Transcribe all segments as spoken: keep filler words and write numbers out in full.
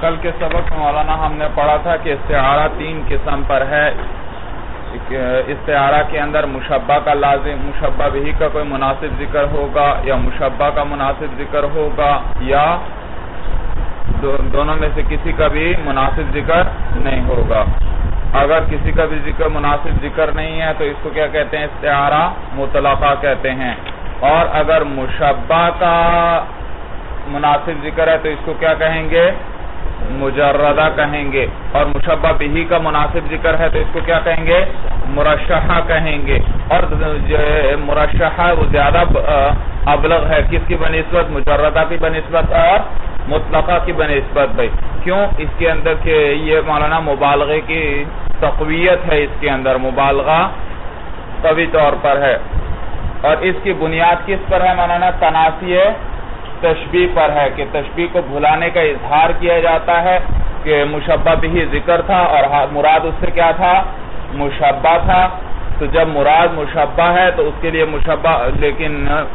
کل کے سبق میں مولانا ہم نے پڑھا تھا کہ استعارہ تین قسم پر ہے. استعارہ کے اندر مشبہ کا لازم مشبہ بہی کا کوئی مناسب ذکر ہوگا یا مشبہ کا مناسب ذکر ہوگا یا دونوں میں سے کسی کا بھی مناسب ذکر نہیں ہوگا. اگر کسی کا بھی ذکر مناسب ذکر نہیں ہے تو اس کو کیا کہتے ہیں؟ استعارہ مطلقہ کہتے ہیں. اور اگر مشبہ کا مناسب ذکر ہے تو اس کو کیا کہیں گے؟ مجردہ کہیں گے. اور مشبہ بہی کا مناسب ذکر ہے تو اس کو کیا کہیں گے؟ مرشحہ کہیں گے. اور مرشحہ وہ زیادہ ابلغ ہے کس کی بنسبت؟ مجردہ کی بنسبت اور مطلقہ کی بنسبت. بھائی کیوں؟ اس کے اندر کہ یہ مولانا مبالغے کی تقویت ہے، اس کے اندر مبالغہ قوی طور پر ہے. اور اس کی بنیاد کس پر ہے مولانا؟ تناسی تشبیہ پر ہے کہ تشبیہ کو بھلانے کا اظہار کیا جاتا ہے کہ مشبہ بھی ذکر تھا اور مراد اس سے کیا تھا؟ مشبہ تھا. تو جب مراد مشبہ ہے تو اس کے لیے مشبہ لیکن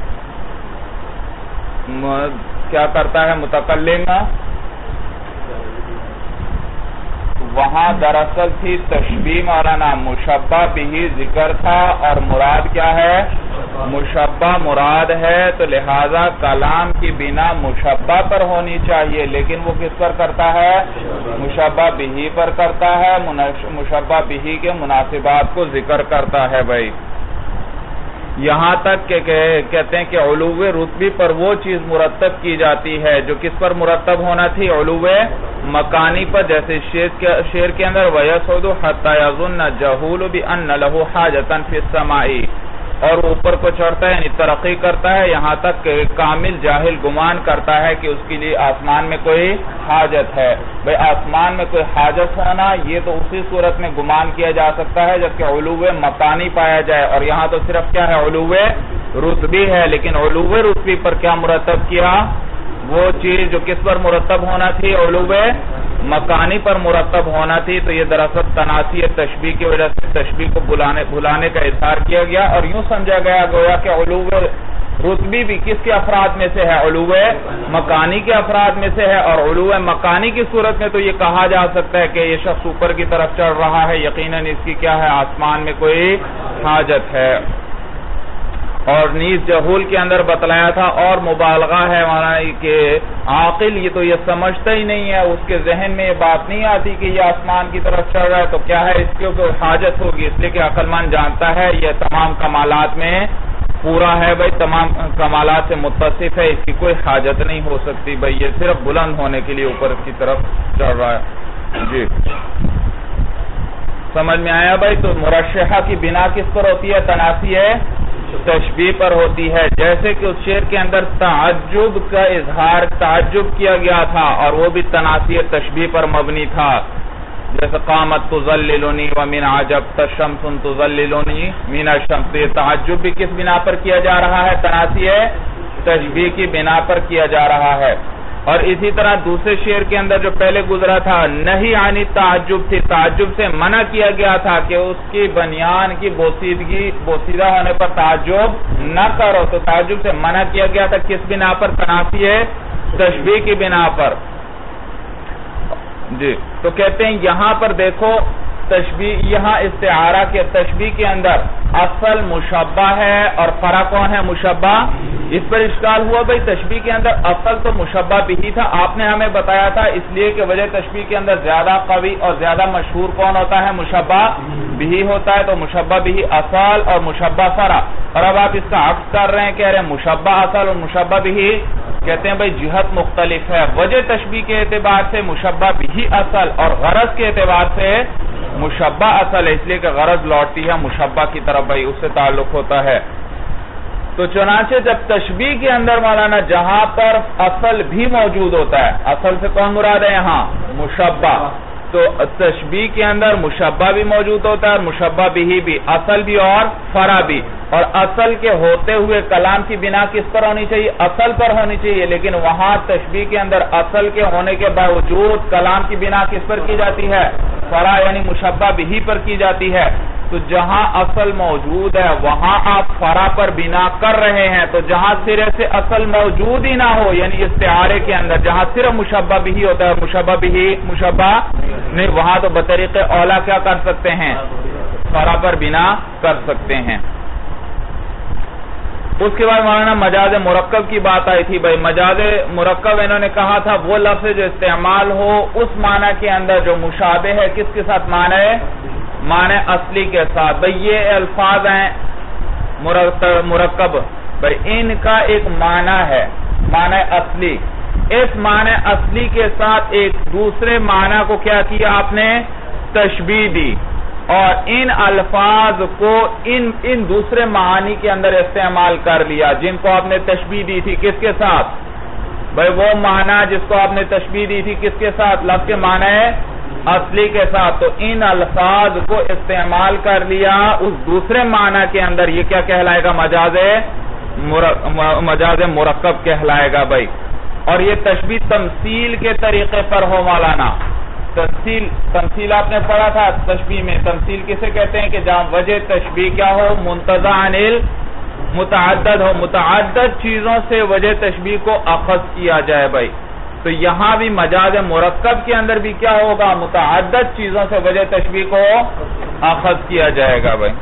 کیا کرتا ہے متکلم؟ وہاں دراصل تھی تشبیہ مولانا مشبہ بھی ذکر تھا اور مراد کیا ہے؟ مشبہ مراد ہے. تو لہذا کلام کی بنا مشبہ پر ہونی چاہیے لیکن وہ کس پر کرتا ہے؟ مشبہ بھی پر کرتا ہے. مشبہ بھی کے مناسبات کو ذکر کرتا ہے. بھائی یہاں تک کہ کہتے ہیں کہ علو رتبی پر وہ چیز مرتب کی جاتی ہے جو کس پر مرتب ہونا تھی؟ علو مکانی پر. جیسے شعر کے اندر وَيَسْعُدُ حَتَّى يَظُنَّ الْجَهُولُ بِأَنَّ لَهُ حَاجَةً فِي السَّمَاءِ. اور اوپر کو چڑھتا ہے یعنی ترقی کرتا ہے یہاں تک کہ کامل جاہل گمان کرتا ہے کہ اس کے لیے آسمان میں کوئی حاجت ہے. بھئی آسمان میں کوئی حاجت ہونا یہ تو اسی صورت میں گمان کیا جا سکتا ہے جبکہ علو مکانی پایا جائے. اور یہاں تو صرف کیا ہے؟ علو رتبی ہے. لیکن علو رتبی پر کیا مرتب کیا؟ وہ چیز جو کس پر مرتب ہونا تھی؟ علو مکانی پر مرتب ہونا تھی. تو یہ دراصل تناسی تشبیہ کی وجہ سے تشبیہ کو بلانے بھلانے کا اظہار کیا گیا اور یوں سمجھا گیا گویا کہ علو رتبی بھی کس کے افراد میں سے ہے؟ علو مکانی کے افراد میں سے ہے. اور علو مکانی کی صورت میں تو یہ کہا جا سکتا ہے کہ یہ شخص اوپر کی طرف چڑھ رہا ہے یقیناً اس کی کیا ہے؟ آسمان میں کوئی حاجت ہے. اور نیز جہول کے اندر بتلایا تھا اور مبالغہ ہے مولانا کہ عاقل یہ تو یہ سمجھتا ہی نہیں ہے، اس کے ذہن میں یہ بات نہیں آتی کہ یہ آسمان کی طرف چڑھ رہا ہے تو کیا ہے اس کے کوئی حاجت ہوگی. اس لیے کہ عقل مند جانتا ہے یہ تمام کمالات میں پورا ہے. بھائی تمام کمالات سے متصف ہے، اس کی کوئی حاجت نہیں ہو سکتی. بھائی یہ صرف بلند ہونے کے لیے اوپر کی طرف چڑھ رہا ہے. جی سمجھ میں آیا بھائی؟ تو مرشحہ کی بنا کس پر ہوتی ہے؟ تناسی تشبیہ پر ہوتی ہے. جیسے کہ اس شعر کے اندر تعجب کا اظہار تعجب کیا گیا تھا اور وہ بھی تناسی تشبیہ پر مبنی تھا. جیسے قامت تظللنی ومن عجبت شمس تظللنی من الشمس. یہ تعجب بھی کس بنا پر کیا جا رہا ہے؟ تناسی تشبیہ کی بنا پر کیا جا رہا ہے. اور اسی طرح دوسرے شعر کے اندر جو پہلے گزرا تھا نہیں عنی تعجب تھی، تعجب سے منع کیا گیا تھا کہ اس کی بنیان کی بوسیدگی بوسیدہ ہونے پر تعجب نہ کرو. تو تعجب سے منع کیا گیا تھا کس بنا پر؟ تناسی تشبیہ کی بنا پر. جی تو کہتے ہیں یہاں پر دیکھو تشبیہ یہاں استعارہ کے تشبیہ کے اندر اصل مشبہ ہے اور فرع کون ہے؟ مشبہ. اس پر اشکال ہوا بھئی تشبیہ کے اندر اصل تو مشبہ بھی تھا. آپ نے ہمیں بتایا تھا اس لیے کہ وجہ تشبیہ کے اندر زیادہ قوی اور زیادہ مشہور کون ہوتا ہے؟ مشبہ بھی ہوتا ہے. تو مشبہ بھی اصل اور مشبہ فرع. اور اب آپ اس کا عکس کر رہے ہیں، کہہ رہے ہیں مشبہ اصل اور مشبہ بھی. کہتے ہیں بھئی جہت مختلف ہے. وجہ تشبیہ کے اعتبار سے مشبہ بھی اصل اور غرض کے اعتبار سے مشبہ اصل ہے. اس لیے کہ غرض لوٹتی ہے مشبہ کی طرف، بھئی اس سے تعلق ہوتا ہے. تو چنانچہ جب تشبیہ کے اندر مولانا جہاں پر اصل بھی موجود ہوتا ہے، اصل سے کون مراد ہے یہاں؟ مشبہ. تو تشبیہ کے اندر مشبہ بھی موجود ہوتا ہے اور مشبہ بھی بھی اصل بھی اور فرع بھی. اور اصل کے ہوتے ہوئے کلام کی بنا کس پر ہونی چاہیے؟ اصل پر ہونی چاہیے. لیکن وہاں تشبیہ کے اندر اصل کے ہونے کے باوجود کلام کی بنا کس پر کی جاتی ہے؟ فرع یعنی مشبہ بھی پر کی جاتی ہے. تو جہاں اصل موجود ہے وہاں آپ فرع پر بنا کر رہے ہیں، تو جہاں سرے سے اصل موجود ہی نہ ہو، یعنی استعارے کے اندر جہاں صرف مشبہ بھی ہوتا ہے، مشبہ بھی مشبہ نہیں، وہاں تو بطریق اولا کیا کر سکتے ہیں؟ فرع پر بنا کر سکتے ہیں۔ اس کے بعد مولانا مجاز مرکب کی بات آئی تھی۔ بھائی مجاز مرکب انہوں نے کہا تھا وہ لفظ جو استعمال ہو اس معنی کے اندر جو مشابہ ہے، کس کے ساتھ معنی ہے؟ معنی اصلی کے ساتھ۔ بھئی یہ الفاظ ہیں مرکب، بھئی ان کا ایک معنی ہے، معنی اصلی، اس معنی اصلی کے ساتھ ایک دوسرے معنی کو کیا کیا آپ نے؟ تشبیہ دی، اور ان الفاظ کو ان ان دوسرے معانی کے اندر استعمال کر لیا جن کو آپ نے تشبیہ دی تھی، کس کے ساتھ؟ بھئی وہ معنی جس کو آپ نے تشبیہ دی تھی کس کے ساتھ؟ لفظ کے معنی ہے اصلی کے ساتھ، تو ان الفاظ کو استعمال کر لیا اس دوسرے معنی کے اندر، یہ کیا کہلائے گا؟ مجاز مجاز مرکب کہلائے گا بھائی۔ اور یہ تشبیہ تمثیل کے طریقے پر ہو مولانا، تمثیل تمثیل آپ نے پڑھا تھا تشبیہ میں، تمثیل کسے کہتے ہیں کہ جہاں وجہ تشبیہ کیا ہو؟ منتزع عن متعدد ہو، متعدد چیزوں سے وجہ تشبیہ کو اخذ کیا جائے بھائی۔ تو یہاں بھی مجاز مرکب کے اندر بھی کیا ہوگا؟ متعدد چیزوں سے وجہ تشبیہ کو اخذ کیا جائے گا بھائی۔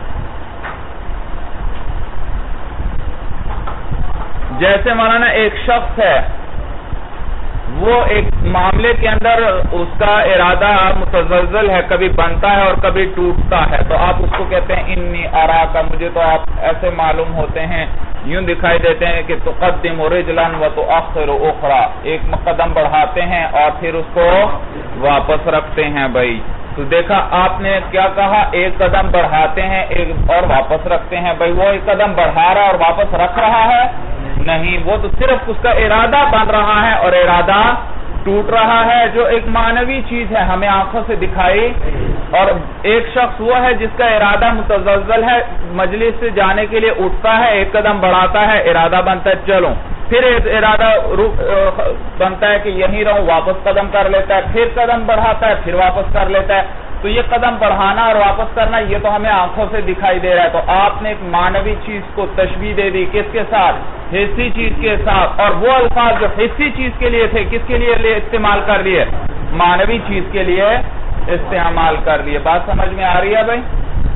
جیسے مولانا ایک شخص ہے، وہ ایک معاملے کے اندر اس کا ارادہ متزلزل ہے، کبھی بنتا ہے اور کبھی ٹوٹتا ہے، تو آپ اس کو کہتے ہیں انی اراکا، مجھے تو آپ ایسے معلوم ہوتے ہیں، یوں دکھائی دیتے ہیں کہ تقدم رجلا وتؤخر اخرى، ایک قدم بڑھاتے ہیں اور پھر اس کو واپس رکھتے ہیں بھائی۔ تو دیکھا آپ نے کیا کہا؟ ایک قدم بڑھاتے ہیں ایک اور واپس رکھتے ہیں بھائی۔ وہ ایک قدم بڑھا رہا ہے اور واپس رکھ رہا ہے؟ نہیں، وہ تو صرف اس کا ارادہ بن رہا ہے اور ارادہ ٹوٹ رہا ہے، جو ایک معنوی چیز ہے ہمیں آنکھوں سے دکھائی۔ اور ایک شخص وہ ہے جس کا ارادہ متزلزل ہے، مجلس سے جانے کے لیے اٹھتا ہے، ایک قدم بڑھاتا ہے، ارادہ بنتا ہے چلو، پھر ارادہ بنتا ہے کہ یہیں رہوں، واپس قدم کر لیتا ہے، پھر قدم بڑھاتا ہے، پھر واپس کر لیتا ہے۔ تو یہ قدم بڑھانا اور واپس کرنا یہ تو ہمیں آنکھوں سے دکھائی دے رہا ہے، تو آپ نے ایک معنوی چیز کو تشبیہ دے دی، کس کے ساتھ؟ حسی چیز کے ساتھ، اور وہ الفاظ جو حسی چیز کے لیے تھے کس کے لیے استعمال کر لیے؟ معنوی چیز کے لیے استعمال کر لیے۔ بات سمجھ میں آ رہی ہے بھائی؟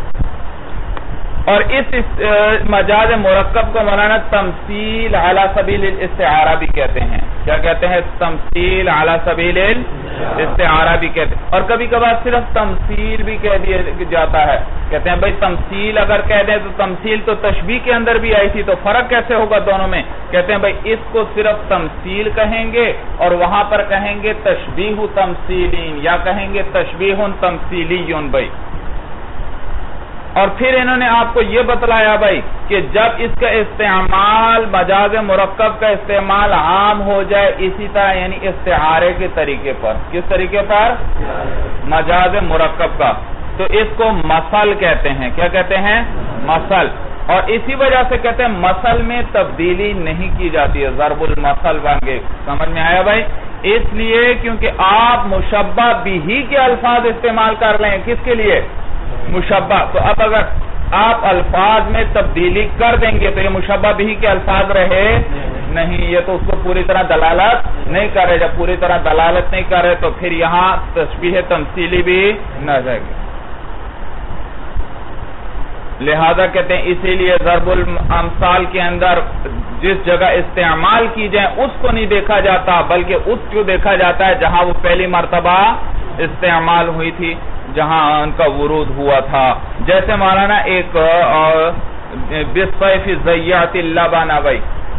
اور اس مجاز مرکب کو مولانا تمثیل علی سبیل الاستعارہ بھی کہتے ہیں۔ کیا کہتے ہیں؟ تمثیل علی سبیل الاستعارہ بھی کہتے ہیں، اور کبھی کبھار صرف تمثیل بھی کہہ دیا جاتا ہے۔ کہتے ہیں بھائی تمثیل اگر کہہ دیں تو تمثیل تو تشبیہ کے اندر بھی آئی تھی، تو فرق کیسے ہوگا دونوں میں؟ کہتے ہیں بھائی اس کو صرف تمثیل کہیں گے اور وہاں پر کہیں گے تشبیہ تمثیلین، یا کہیں گے تشبیہ تمثیلیون بھائی۔ اور پھر انہوں نے آپ کو یہ بتلایا بھائی کہ جب اس کا استعمال مجاز مرکب کا استعمال عام ہو جائے اسی طرح، یعنی استعارے کے طریقے پر، کس طریقے پر؟ مجاز مرکب کا، تو اس کو مثل کہتے ہیں۔ کیا کہتے ہیں؟ مثل۔ اور اسی وجہ سے کہتے ہیں مثل میں تبدیلی نہیں کی جاتی ہے، ضرب المثل بن گئے۔ سمجھ میں آیا بھائی؟ اس لیے کیونکہ آپ مشبہ بھی کے الفاظ استعمال کر رہے ہیں، کس کے لیے؟ مشبہ۔ تو اب اگر آپ الفاظ میں تبدیلی کر دیں گے تو یہ مشبہ بھی کے الفاظ رہے نہیں، یہ تو اس کو پوری طرح دلالت نہیں کر رہے۔ جب پوری طرح دلالت نہیں کر رہے تو پھر یہاں تشبیہ تمثیلی بھی نہ جائے گی۔ لہذا کہتے ہیں اسی لیے ضرب الامثال کے اندر جس جگہ استعمال کی جائے اس کو نہیں دیکھا جاتا، بلکہ اس کو دیکھا جاتا ہے جہاں وہ پہلی مرتبہ استعمال ہوئی تھی، جہاں ان کا ورود ہوا تھا۔ جیسے مولانا ایک بِالسَّيْفِ زَيَّعْتِ اللَّبَنَ بھائی،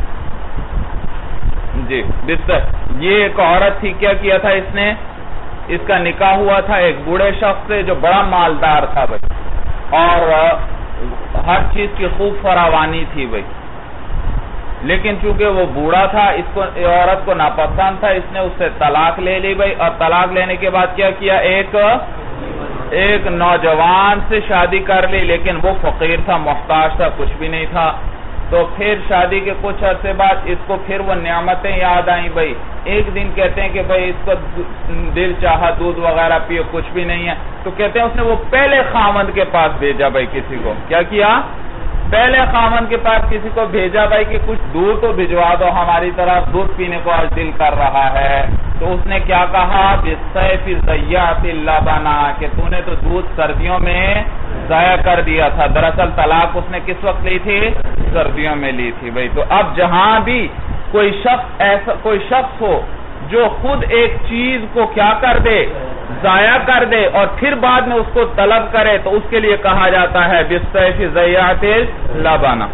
جی یہ ایک عورت تھی، کیا کیا تھا اس نے؟ اس کا نکاح ہوا تھا ایک بوڑھے شخص سے جو بڑا مالدار تھا بھائی، اور ہر چیز کی خوب فراوانی تھی بھائی، لیکن چونکہ وہ بوڑھا تھا، اس کو عورت کو ناپسند تھا، اس نے اس سے طلاق لے لی بھائی، اور طلاق لینے کے بعد کیا کیا؟ ایک ایک نوجوان سے شادی کر لی، لیکن وہ فقیر تھا، محتاج تھا، کچھ بھی نہیں تھا۔ تو پھر شادی کے کچھ عرصے بعد اس کو پھر وہ نعمتیں یاد آئیں بھائی. ایک دن کہتے ہیں کہ بھائی اس کو دل چاہا دودھ وغیرہ پیو, کچھ بھی نہیں ہے, تو کہتے ہیں اس نے وہ پہلے خاوند کے پاس بھیجا بھائی کسی کو. کیا کیا؟ پہلے خاوند کے پاس کسی کو بھیجا بھائی کہ کچھ دودھ تو بھجوا دو ہماری طرف, دودھ پینے کو آج دل کر رہا ہے. تو اس نے کیا کہا؟ بِالسَّيْفِ ضَيَّعْتِ اللَّبَنَا, کہ تو نے تو دودھ سردیوں میں ضائع کر دیا تھا. دراصل طلاق اس نے کس وقت لی تھی؟ سردیوں میں لی تھی بھائی. تو اب جہاں بھی کوئی شخص ایسا کوئی شخص ہو جو خود ایک چیز کو کیا کر دے؟ ضائع کر دے, اور پھر بعد میں اس کو طلب کرے, تو اس کے لیے کہا جاتا ہے بِالسَّيْفِ ضَيَّعْتِ اللَّبَنَا.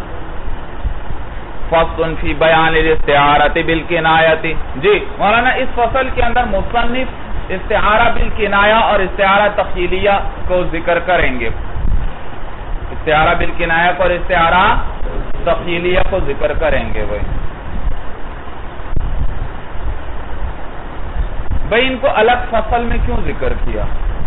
فصل فی بیان الاستعارۃ بالکنایۃ. جی مولانا اس فصل کے اندر مصنف استعارہ بالکنایہ اور استعارہ تخیلیہ کو ذکر کریں گے. استعارہ بالکنایہ اور استعارہ تخیلیہ کو ذکر کریں گے. بھائی بھائی ان کو الگ فصل میں کیوں ذکر کیا؟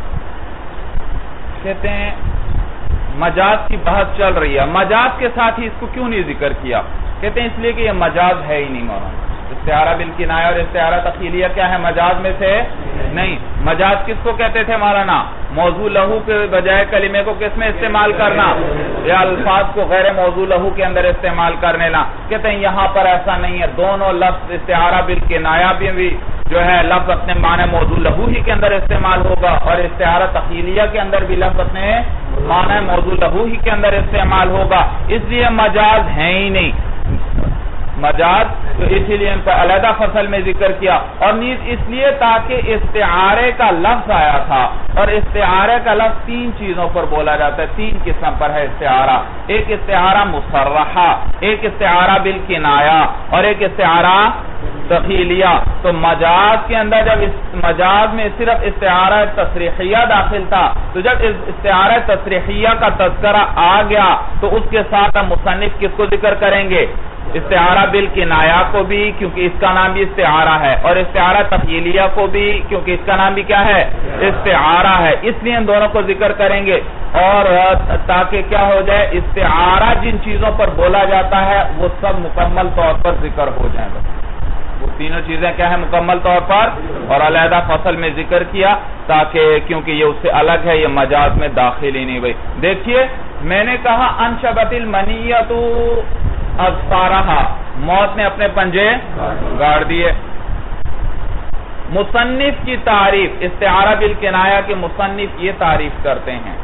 کہتے ہیں مجاز کی بحث چل رہی ہے, مجاز کے ساتھ ہی اس کو کیوں نہیں ذکر کیا؟ کہتے ہیں اس لیے کہ یہ مجاز ہے ہی نہیں مولانا. استعارہ بالکنایہ اور استعارہ تخیلیہ کیا ہے؟ مجاز میں سے نہیں. مجاز کس کو کہتے تھے مولانا؟ موضوع لہو کے بجائے کلمے کو کس میں استعمال کرنا, یا الفاظ کو غیر موضوع لہو کے اندر استعمال کرنے لا. کہتے ہیں یہاں پر ایسا نہیں ہے. دونوں لفظ استعارہ بالکنایہ بھی جو ہے لفظ اپنے معنی موضوع لہو ہی کے اندر استعمال ہوگا, اور استعارہ تخیلیہ کے اندر بھی لفظ اپنے معنی موضوع لہو ہی کے اندر استعمال ہوگا. اس لیے مجاز ہے ہی نہیں مجاز. تو اسی لیے ان کا علیحدہ فصل میں ذکر کیا, اور نیز اس لیے تاکہ استعارے کا لفظ آیا تھا, اور استعارے کا لفظ تین چیزوں پر بولا جاتا ہے, تین قسم پر ہے استعارہ. ایک استعارہ مصرحہ, ایک استعارہ بالکنایہ, اور ایک استعارہ تخیلیہ. تو مجاز کے اندر جب اس مجاز میں صرف استعارہ تصریحیہ داخل تھا, تو جب استعارہ تصریحیہ کا تذکرہ آ گیا تو اس کے ساتھ ہم مصنف کس کو ذکر کریں گے؟ استعارہ بالکنایہ کو بھی, کیونکہ اس کا نام بھی استعارہ ہے, اور استعارہ تخیلیہ کو بھی, کیونکہ اس کا نام بھی کیا ہے؟ استعارہ ہے. اس لیے ان دونوں کو ذکر کریں گے, اور تاکہ کیا ہو جائے, استعارہ جن چیزوں پر بولا جاتا ہے وہ سب مکمل طور پر ذکر ہو جائیں گے. وہ تینوں چیزیں کیا ہے مکمل طور پر, اور علیحدہ فصل میں ذکر کیا, تاکہ کیونکہ یہ اس سے الگ ہے, یہ مجاز میں داخل ہی نہیں. بھائی دیکھیے میں نے کہا انشبت المنیۃ اظفارہا, موت نے اپنے پنجے گاڑ دیے. مصنف کی تعریف, استعارہ بالکنایہ کے مصنف یہ تعریف کرتے ہیں.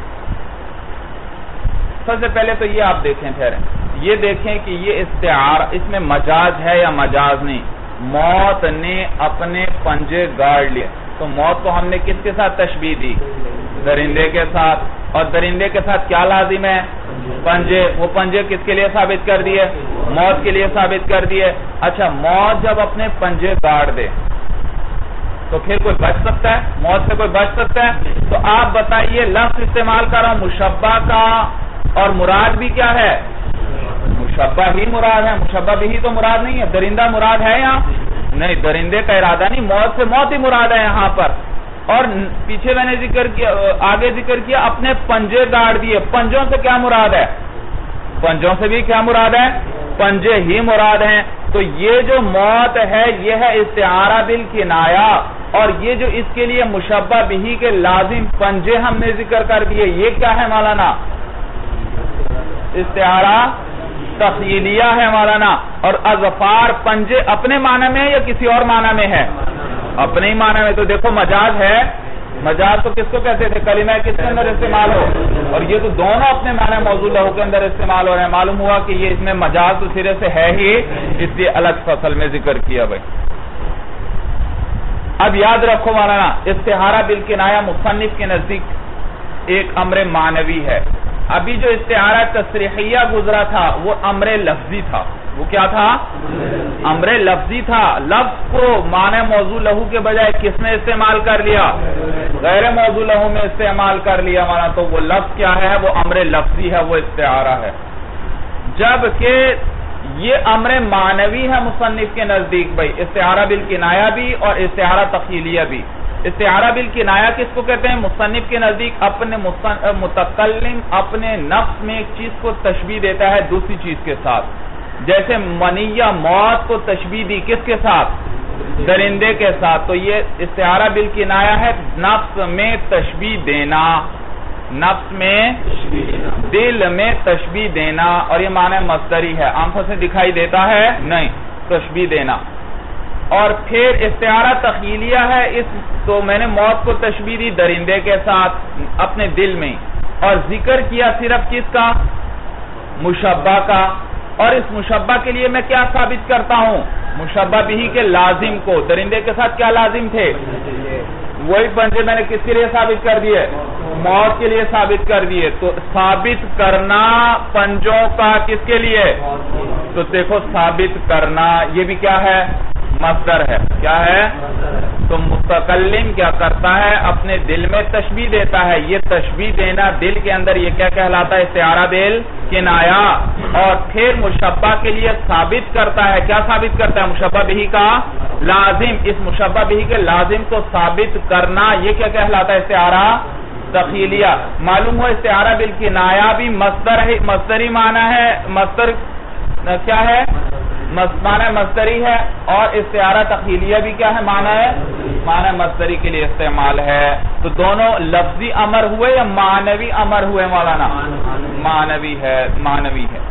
سب سے پہلے تو یہ آپ دیکھیں, ٹھہریں, یہ دیکھیں کہ یہ استعارہ اس میں مجاز ہے یا مجاز نہیں. موت نے اپنے پنجے گاڑ لیے, تو موت کو ہم نے کس کے ساتھ تشبیہ دی؟ درندے کے ساتھ. اور درندے کے ساتھ کیا لازم ہے؟ پنجے. وہ پنجے کس کے لیے ثابت کر دیے؟ موت کے لیے ثابت کر دیے. اچھا, موت جب اپنے پنجے گاڑ دے تو پھر کوئی بچ سکتا ہے؟ موت سے کوئی بچ سکتا ہے؟ تو آپ بتائیے, لفظ استعمال کر رہا ہوں مشبہ کا, اور مراد بھی کیا ہے؟ مشبہ ہی مراد ہے. مشبہ بھی تو مراد نہیں ہے. درندہ مراد ہے یہاں نہیں, درندے کا ارادہ نہیں, موت سے موت ہی مراد ہے یہاں پر. اور پیچھے میں نے ذکر کیا, آگے ذکر کیا اپنے پنجے گاڑ دیے. پنجوں سے کیا مراد ہے؟ پنجوں سے بھی کیا مراد ہے؟ پنجے ہی مراد ہیں. تو یہ جو موت ہے یہ ہے استعارہ بالکنایہ, اور یہ جو اس کے لیے مشبہ بھی کے لازم پنجے ہم نے ذکر کر دیے, یہ کیا ہے مولانا؟ استعارہ تخیلیہ ہے مولانا. اور اظفار پنجے اپنے معنی میں ہے یا کسی اور معنی میں ہے؟ اپنے ہی معنی میں. تو دیکھو مجاز ہے, مجاز تو کس کو کہتے تھے؟ کلمہ کس کے اندر استعمال ہو, اور یہ تو دونوں اپنے معنی موضوع لہو کے اندر استعمال ہو رہے ہیں. معلوم ہوا کہ یہ اس میں مجاز تو سرے سے ہے ہی, اس لیے الگ فصل میں ذکر کیا. بھائی اب یاد رکھو مولانا, استعارہ بالکنایہ مصنف کے نزدیک ایک امر معنوی ہے. ابھی جو استعارہ تصریحیہ گزرا تھا وہ امر لفظی تھا. وہ کیا تھا؟ امر لفظی تھا. لفظ کو معنی موضوع لہو کے بجائے کس میں استعمال کر لیا؟ غیر موضوع لہو میں استعمال کر لیا مانا. تو وہ لفظ کیا ہے؟ وہ امر لفظی ہے, وہ استعارہ ہے. جبکہ یہ امر معنوی ہے مصنف کے نزدیک. بھائی استعارہ بالکنایہ بھی اور استعارہ تخیلیہ بھی. استعارہ بالکنایہ کس کو کہتے ہیں؟ مصنف کے نزدیک اپنے متکلم اپنے نفس میں ایک چیز کو تشبیہ دیتا ہے دوسری چیز کے ساتھ. جیسے منیہ موت کو تشبیہ دی کس کے ساتھ؟ درندے کے ساتھ. تو یہ استعارہ بالکنایہ ہے نفس میں تشبیہ دینا، نفس میں دل میں تشبیہ دینا، اور یہ معنی مصدری ہے، آنکھوں سے دکھائی دیتا ہے نہیں، تشبیہ دینا. اور پھر استعارہ تخیلیہ ہے، اس تو میں نے موت کو تشبیہ دی درندے کے ساتھ اپنے دل میں، اور ذکر کیا صرف کس کا؟ مشبہ کا. اور اس مشبہ کے لیے میں کیا ثابت کرتا ہوں؟ مشبہ بھی کے لازم کو. درندے کے ساتھ کیا لازم تھے؟ وہی پنجے میں نے کس کے لیے ثابت کر دیے؟ موت کے لیے ثابت کر دیے. تو ثابت کرنا پنجوں کا کس کے لیے؟ تو دیکھو ثابت کرنا یہ بھی کیا ہے؟ مصدر ہے. کیا ہے؟ تو متکلم کیا کرتا ہے؟ اپنے دل میں تشبیہ دیتا ہے. یہ تشبیہ دینا دل کے اندر یہ کیا کہلاتا ہے؟ استعارہ بالکنایہ. اور پھر مشبہ کے لیے ثابت کرتا ہے. کیا ثابت کرتا ہے؟ مشبہ بھی کا لازم. اس مشبہ بھی کے لازم کو ثابت کرنا یہ کیا کہلاتا ہے؟ استعارہ تخیلیہ. معلوم ہو استعارہ بالکنایہ بھی مصدر ہے، مصدری معنی ہے. مصدر کیا ہے؟ معنی مصدری ہے. اور استعارہ تخیلیہ بھی کیا ہے؟ معنی ہے معنی مصدری کے لیے استعمال ہے. تو دونوں لفظی امر ہوئے یا معنوی امر ہوئے مولانا؟ معنوی ہے، معنوی ہے.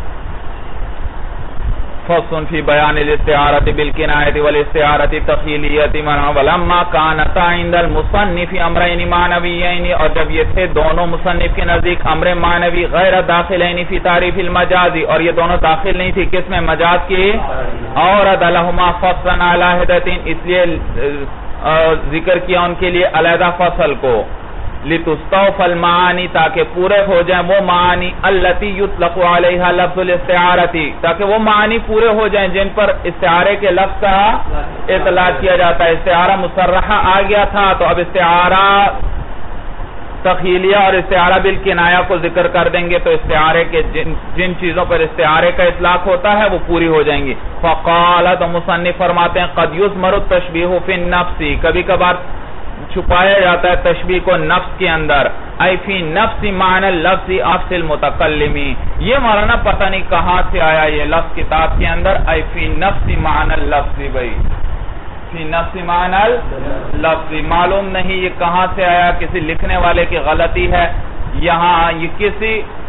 فصل فی بیان الاستعارۃ بالکنایۃ والاستعارۃ التخیلیۃ ولما کانتا عند المصنف امرین معنویین. اور جب یہ تھے دونوں مصنف کے نزدیک امر معنوی غیر داخلین فی تعریف المجاز، اور یہ دونوں داخل نہیں تھی کس میں؟ مجاز کی. اورد لہما فصلا علی حدۃ، اس لیے ذکر کیا ان کے لیے علیحدہ فصل کو. لتستوف المعانی، تاکہ پورے ہو جائیں وہ معانی التی یطلق علیہا لفظ الاستعارتی، تاکہ وہ معانی پورے ہو جائیں جن پر استعارے کے لفظ کا اطلاق کیا جاتا ہے. استعارہ مصرحہ آ گیا تھا تو اب استعارہ تخیلیہ اور استعارہ بالکنایہ کو ذکر کر دیں گے تو استعارے کے جن, جن چیزوں پر استعارے کا اطلاق ہوتا ہے وہ پوری ہو جائیں گی. فقال، تو مصنف فرماتے ہیں قد یضمر التشبیہ فی النفس، کبھی کبھار چھپایا جاتا ہے تشبیہ کو نفس کے اندر. ای فی نفس معنی لفظ افس المتکلمی، یہ مولانا پتہ نہیں کہاں سے آیا یہ لفظ کتاب کے اندر. ای فی نفس معنی لفظ، بھائی فی نفس معنی لفظ معلوم نہیں یہ کہاں سے آیا، کسی لکھنے والے کی غلطی ہے. یہاں یہ کسی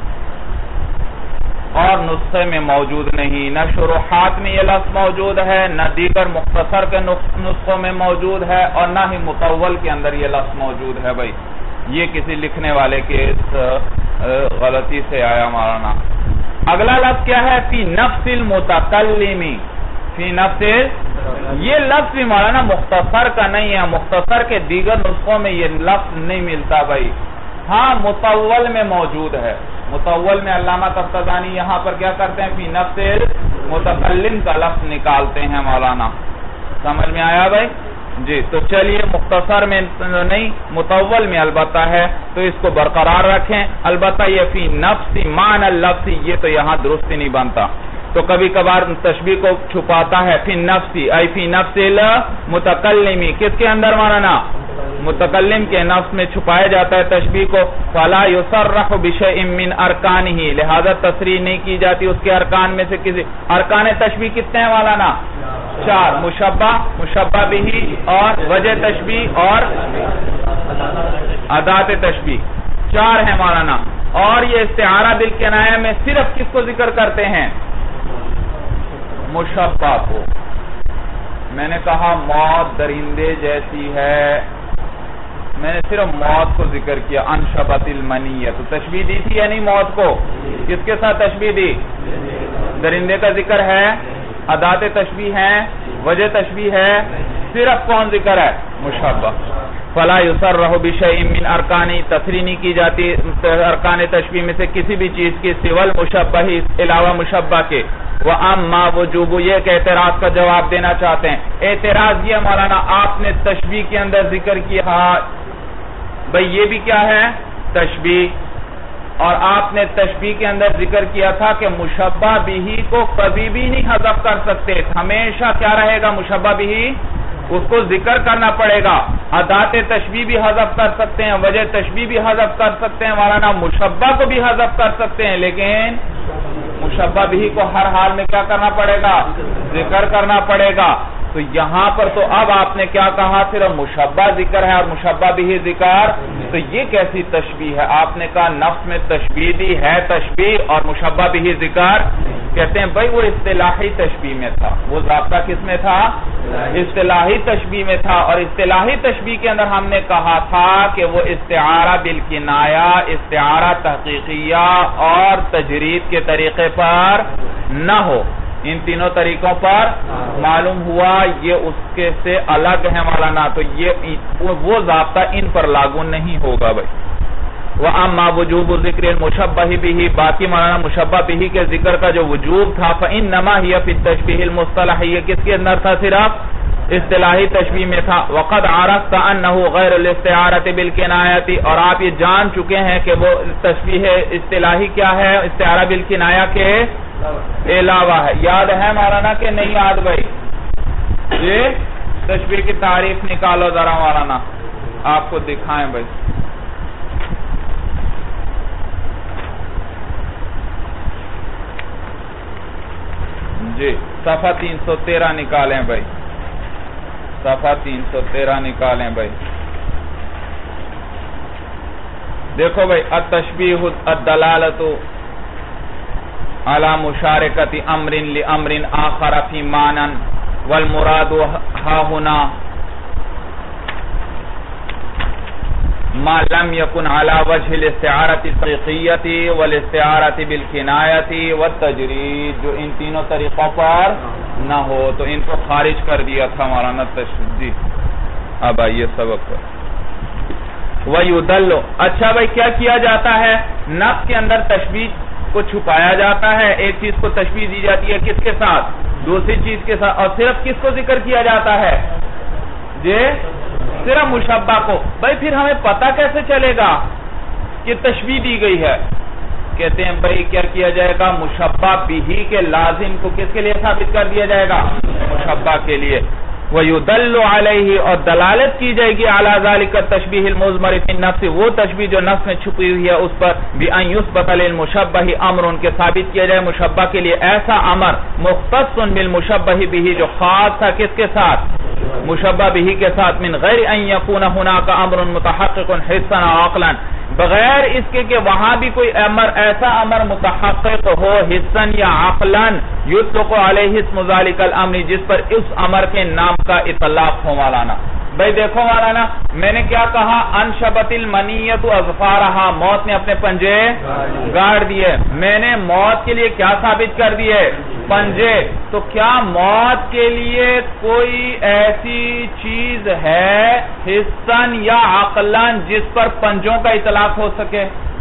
اور نسخے میں موجود نہیں، نہ شروحات میں یہ لفظ موجود ہے، نہ دیگر مختصر کے نسخوں میں موجود ہے، اور نہ ہی مطول کے اندر یہ لفظ موجود ہے. بھائی یہ کسی لکھنے والے کے غلطی سے آیا مولانا. اگلا لفظ کیا ہے؟ فی نفس المتکلمی. فی نفس، یہ لفظ بھی مولانا مختصر کا نہیں ہے، مختصر کے دیگر نسخوں میں یہ لفظ نہیں ملتا. بھائی ہاں مطول میں موجود ہے. مطول میں علامہ تفتزانی یہاں پر کیا کرتے ہیں؟ فی نفس متکلم کا لفظ نکالتے ہیں مولانا. سمجھ میں آیا بھائی؟ جی تو چلیے مختصر میں نہیں مطول میں البتہ ہے تو اس کو برقرار رکھیں. البتہ یہ فی نفس معنی لفظ یہ تو یہاں درست نہیں بنتا. تو کبھی کبھار تشبیہ کو چھپاتا ہے فی نفسی، ای فی نفس المتکلمی، کس کے اندر مولانا؟ متکلم کے نفس میں چھپایا جاتا ہے تشبیہ کو. فلا یصرح بشیء من ارکانہ، لہذا تصریح نہیں کی جاتی اس کے ارکان میں سے کسی. ارکان تشبیہ کتنے ہیں مولانا؟ چار. مشبہ، مشبہ بھی، اور وجہ تشبیہ اور ادات تشبیہ، چار ہیں مولانا. اور یہ استعارہ بالکنایہ میں صرف کس کو ذکر کرتے ہیں؟ مشبہ کو. میں نے کہا موت درندے جیسی ہے، میں نے صرف موت کو ذکر کیا. انشبت المنیہ، تو تشبیہ دی تھی یعنی موت کو. کس کے ساتھ تشبیہ دی؟ درندے کا ذکر ہے، ادات تشبیہ ہیں، وجہ تشبیہ ہے، صرف کون ذکر ہے؟ مشبہ. فلا یصرح بشیء من ارکانی، تصریح نہیں کی جاتی ارکان تشبیہ میں سے کسی بھی چیز کی سوى المشبہ، علاوہ مشبہ کے. وَأَمَّا وُجُوبُ، یہ ایک اعتراض کا جواب دینا چاہتے ہیں. اعتراض یہ مولانا آپ نے تشبیہ کے اندر ذکر کیا بھئی یہ بھی کیا ہے؟ تشبیہ. اور آپ نے تشبیہ کے اندر ذکر کیا تھا کہ مشبہ بھی کو کبھی بھی نہیں حذف کر سکتے، ہمیشہ کیا رہے گا؟ مشبہ بھی، اس کو ذکر کرنا پڑے گا. ادات تشبیہ بھی حذف کر سکتے ہیں، وجہ تشبیہ بھی حذف کر سکتے ہیں مولانا، مشبہ کو بھی حذف کر سکتے ہیں، لیکن مشبہ بھی کو ہر حال میں کیا کرنا پڑے گا؟ ذکر کرنا پڑے گا. تو یہاں پر تو اب آپ نے کیا کہا؟ صرف مشبہ ذکر ہے اور مشبہ بھی ذکر. تو یہ کیسی تشبیہ ہے؟ آپ نے کہا نفس میں تشبیہ دی ہے تشبیہ اور مشبہ بھی ذکر. کہتے ہیں بھائی وہ اصطلاحی تشبیہ میں تھا. وہ ضابطہ کس میں تھا؟ اصطلاحی تشبیہ میں تھا. اور اصطلاحی تشبیہ کے اندر ہم نے کہا تھا کہ وہ استعارہ بالکنایہ، استعارہ تحقیقیہ اور تجرید کے طریقے پر نہ ہو. ان تینوں طریقوں پر معلوم ہوا یہ اس کے سے الگ ہے مولانا. تو یہ وہ ضابطہ ان پر لاگو نہیں ہوگا بھائی. وَأَمَّا وُجُوبُ ذِكْرِ الْمُشَبَّهِ بِهِ، باقی مولانا مشبہ بِهِ کے ذکر کا جو وجوب تھا فَإِنَّمَا هِيَ فِي التَّشْبِيهِ الْمُصْطَلَحِ، یہ کس کے اندر تھا؟ صرف اصطلاحی تشبیہ میں تھا. وَقَدْ عَرَفْتَ أَنَّهُ غَيْرُ الْإِسْتِعَارَةِ بِالْكِنَایَةِ، اور آپ یہ جان چکے ہیں کہ وہ تشبیہ اصطلاحی کیا ہے؟ استعارہ بالکنایہ کے علاوہ ہے. یاد ہے مولانا کہ نہیں یاد بھائی؟ یہ تشبیہ کی تعریف نکالو ذرا مولانا، آپ کو دکھائیں بھائی. جی صفحہ تین سو تیرہ نکالیں بھائی، صفحہ تین سو تیرہ نکالیں بھائی. دیکھو بھائی، التشبیہ الدلالۃ علی مشارکۃ امر لامر آخر فی معنی والمراد ہا ہنا ما لم يكن على وجه الاستعارة الحقيقية والاستعارة بالکنایة والتجرید، جو ان تینوں طریقوں پر نہ ہو تو ان کو خارج کر دیا تھا مولانا تشبیہ. اب آئیے سبق پر. وَيُدَلُّ، اچھا بھائی کیا کیا جاتا ہے؟ نفس کے اندر تشبیہ کو چھپایا جاتا ہے. ایک چیز کو تشبیہ دی جاتی ہے کس کے ساتھ؟ دوسری چیز کے ساتھ. اور صرف کس کو ذکر کیا جاتا ہے؟ جی صرف مشبہ کو. بھائی پھر ہمیں پتہ کیسے چلے گا کہ تشبیہ دی گئی ہے؟ کہتے ہیں بھائی کیا کیا جائے گا؟ مشبہ بھی کے لازم کو کس کے لیے ثابت کر دیا جائے گا؟ مشبہ کے لیے. وَيُدَلُّ عَلَيْهِ، اور دلالت کی جائے گی عَلَى ذَلِكَ التَّشْبِيهِ الْمُضْمَرِ فِي النَّفْسِ، وہ تشبیہ جو نفس میں چھپی ہوئی ہے اس پر بِأَنْ يُثْبَتَ لِلْمُشَبَّهِ أَمْرٌ، کے ثابت کیا جائے مشبہ کے لیے ایسا امر مختص بالمشبہ به جو خاص تھا کس کے ساتھ؟ مشبہ به کے ساتھ. من غیر ان يكون هناك امر متحقق حسا او عقلا، بغیر اس کے کہ وہاں بھی کوئی امر ایسا امر متحقق ہو حسن یا عقلا یطلق علیہ اسم ذالک الامر، جس پر اس امر کے نام کا اطلاق ہو مولانا. بھائی دیکھو مولانا، میں نے کیا کہا؟ انشبت المنیت اظفارہا، موت نے اپنے پنجے گاڑ دیے. میں نے موت کے لیے کیا ثابت کر دیے؟ پنجے. تو کیا موت کے لیے کوئی ایسی چیز ہے حسن یا عقلن جس پر پنجوں کا اطلاق ہو سکے؟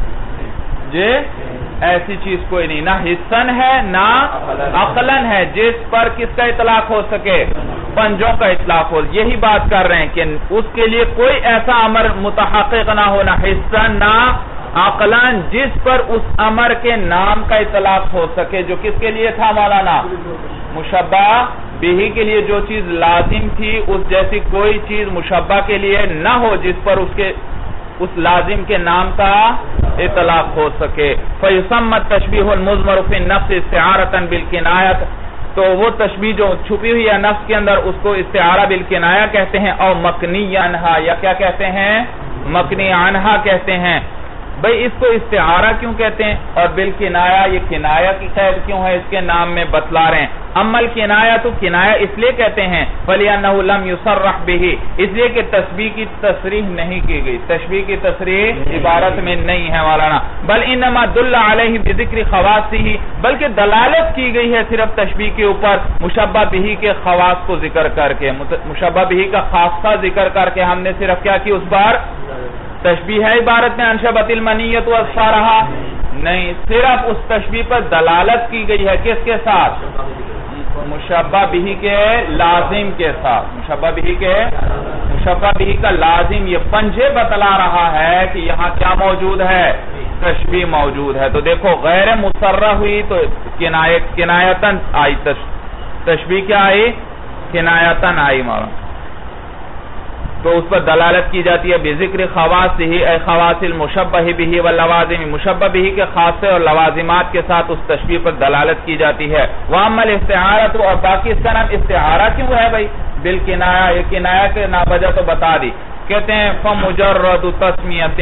جی ایسی چیز کوئی نہیں، نہ حسن ہے نہ عقلن ہے جس پر کس کا اطلاق ہو سکے؟ پنجوں کا اطلاق ہو. یہی بات کر رہے ہیں کہ اس کے لیے کوئی ایسا امر متحقق نہ ہو، نہ حسن نہ عقلن، جس پر اس امر کے نام کا اطلاق ہو سکے. جو کس کے لیے تھا مولانا؟ مشبہ بھی کے لیے جو چیز لازم تھی اس جیسی کوئی چیز مشبہ کے لیے نہ ہو جس پر اس کے اس لازم کے نام کا اطلاق ہو سکے. فَيُسَمَّ التَّشْبِيهُ الْمُضْمَرُ فِي النَّفْسِ اسْتِعَارَةً بِالْكِنَایَةِ، تو وہ تشبیہ جو چھپی ہوئی ہے نفس کے اندر اس کو استعارہ بالکنایہ کہتے ہیں. اور مکنی عنہا، یا کیا کہتے ہیں؟ مکنی عنہا کہتے ہیں. بھئی اس کو استعارہ کیوں کہتے ہیں اور بالکنایہ یہ کنایہ کی قید کیوں ہے اس کے نام میں بتلا رہے ہیں. اما الکنایہ تو کنایہ اس لیے کہتے ہیں فَلِأَنَّهُ لَمْ يُصَرَّحْ بِهِ، اس لیے کہ تشبیہ کی تصریح نہیں کی گئی. تشبیہ کی تصریح عبارت میں نہیں ہے مولانا. بل انما دل علیہ بذکر خواصہ، بلکہ دلالت کی گئی ہے صرف تشبیہ کے اوپر مشبہ بھی کے خواص کو ذکر کر کے. مشبہ بھی کا خاصہ ذکر کر کے ہم نے صرف کیا کی؟ اس بار تشبیہ ہے عبارت میں انشبت المنیت واظفارہا نہیں، صرف اس تشبیہ پر دلالت کی گئی ہے. کس کے ساتھ؟ مشبہ بھی کے لازم کے ساتھ. مشبہ بھی کے مشبہ بھی کا لازم یہ پنجے بتلا رہا ہے کہ یہاں کیا موجود ہے؟ تشبیہ موجود ہے. تو دیکھو غیر مصرح ہوئی تو کنایتن آئی، تشبیہ کیا آئی؟ کنایتن آئی مولانا. تو اس پر دلالت کی جاتی ہے بذکر خواصہ اے خواص المشبہ بہ واللوازم، مشبہ بہ کے خاصے اور لوازمات کے ساتھ اس تشبیہ پر دلالت کی جاتی ہے۔ واما الاستعارۃ، اور باقی اس کا نام استعارہ کیوں ہے بھائی؟ بالکنایہ، یہ کنایہ کے وجہ تو بتا دی، کہتے ہیں فمجرد تسمیۃ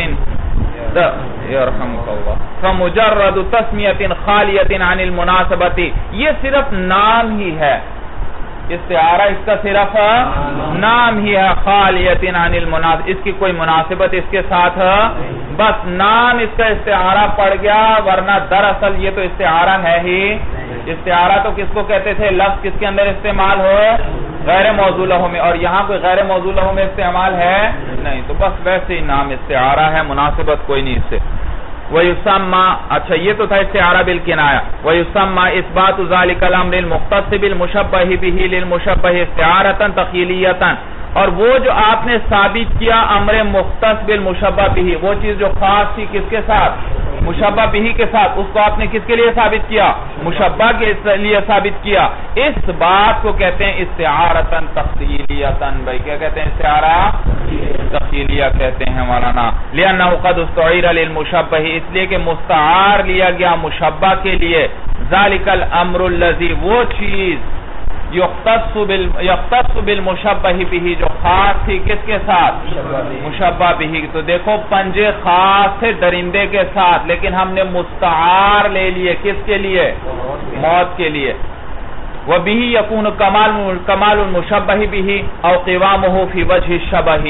یرحمک اللہ فمجرد تسمیۃ خالیۃ عن المناسبۃ، یہ صرف نام ہی ہے، استعارہ اس کا صرف نام ہی ہے، خالیۃ عن المناسبۃ، اس کی کوئی مناسبت اس کے ساتھ بس نام اس کا استعارہ پڑ گیا، ورنہ دراصل یہ تو استعارہ ہے ہی۔ استعارہ تو کس کو کہتے تھے؟ لفظ کس کے اندر استعمال ہو؟ غیر موضوع لہ میں، اور یہاں کوئی غیر موضوع لہ میں استعمال ہے نہیں، تو بس ویسے ہی نام استعارہ ہے، مناسبت کوئی نہیں اس سے۔ وَيُسَمَّى، اچھا یہ تو تھا استعارہ بالکنایہ۔ وَيُسَمَّى اثبات ذلك الامر المختص بالمشبہ بہ للمشبہ استعارۃ تخیلیۃ، اور وہ جو آپ نے ثابت کیا امر مختص بالمشبہ بہ، وہ چیز جو خاص تھی کس کے ساتھ؟ مشبہ بہ کے ساتھ، اس کو آپ نے کس کے لیے ثابت کیا؟ مشبہ کے لیے ثابت کیا، اس بات کو کہتے ہیں استعارۃ تخیلیۃ۔ بھائی کیا کہتے ہیں؟ استعارہ تخیلیہ کہتے ہیں مولانا، لأنہ قد استعیر للمشبہ، اس لیے کہ مستعار لیا گیا مشبہ کے لیے، ذالک الامر الذی، وہ چیز یختص بال یختص بالمشبہ بہ، جو خاص تھی کس کے ساتھ؟ مشبہ بہ۔ تو دیکھو پنجے خاص تھے درندے کے ساتھ، لیکن ہم نے مستعار لے لیے کس کے لیے؟ موت کے لیے۔ وَبِهِ يَكُونُ كَمَالُ الْمُشَبَّهِ بِهِ أَوْ قِوَامُهُ فِي وَجْهِ الشَّبَهِ،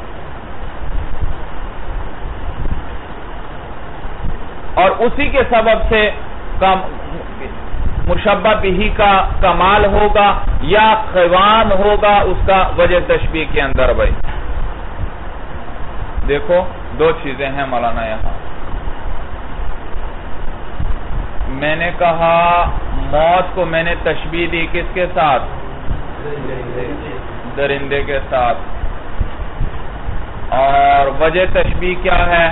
اور اسی کے سبب سے مشبہ بہ کا کمال ہوگا یا قوام ہوگا اس کا وجہ تشبیہ کے اندر۔ بھائی دیکھو دو چیزیں ہیں مولانا یہاں، میں نے کہا موت کو میں نے تشبیہ دی کس کے ساتھ؟ درندے کے ساتھ، اور وجہ تشبیہ کیا ہے؟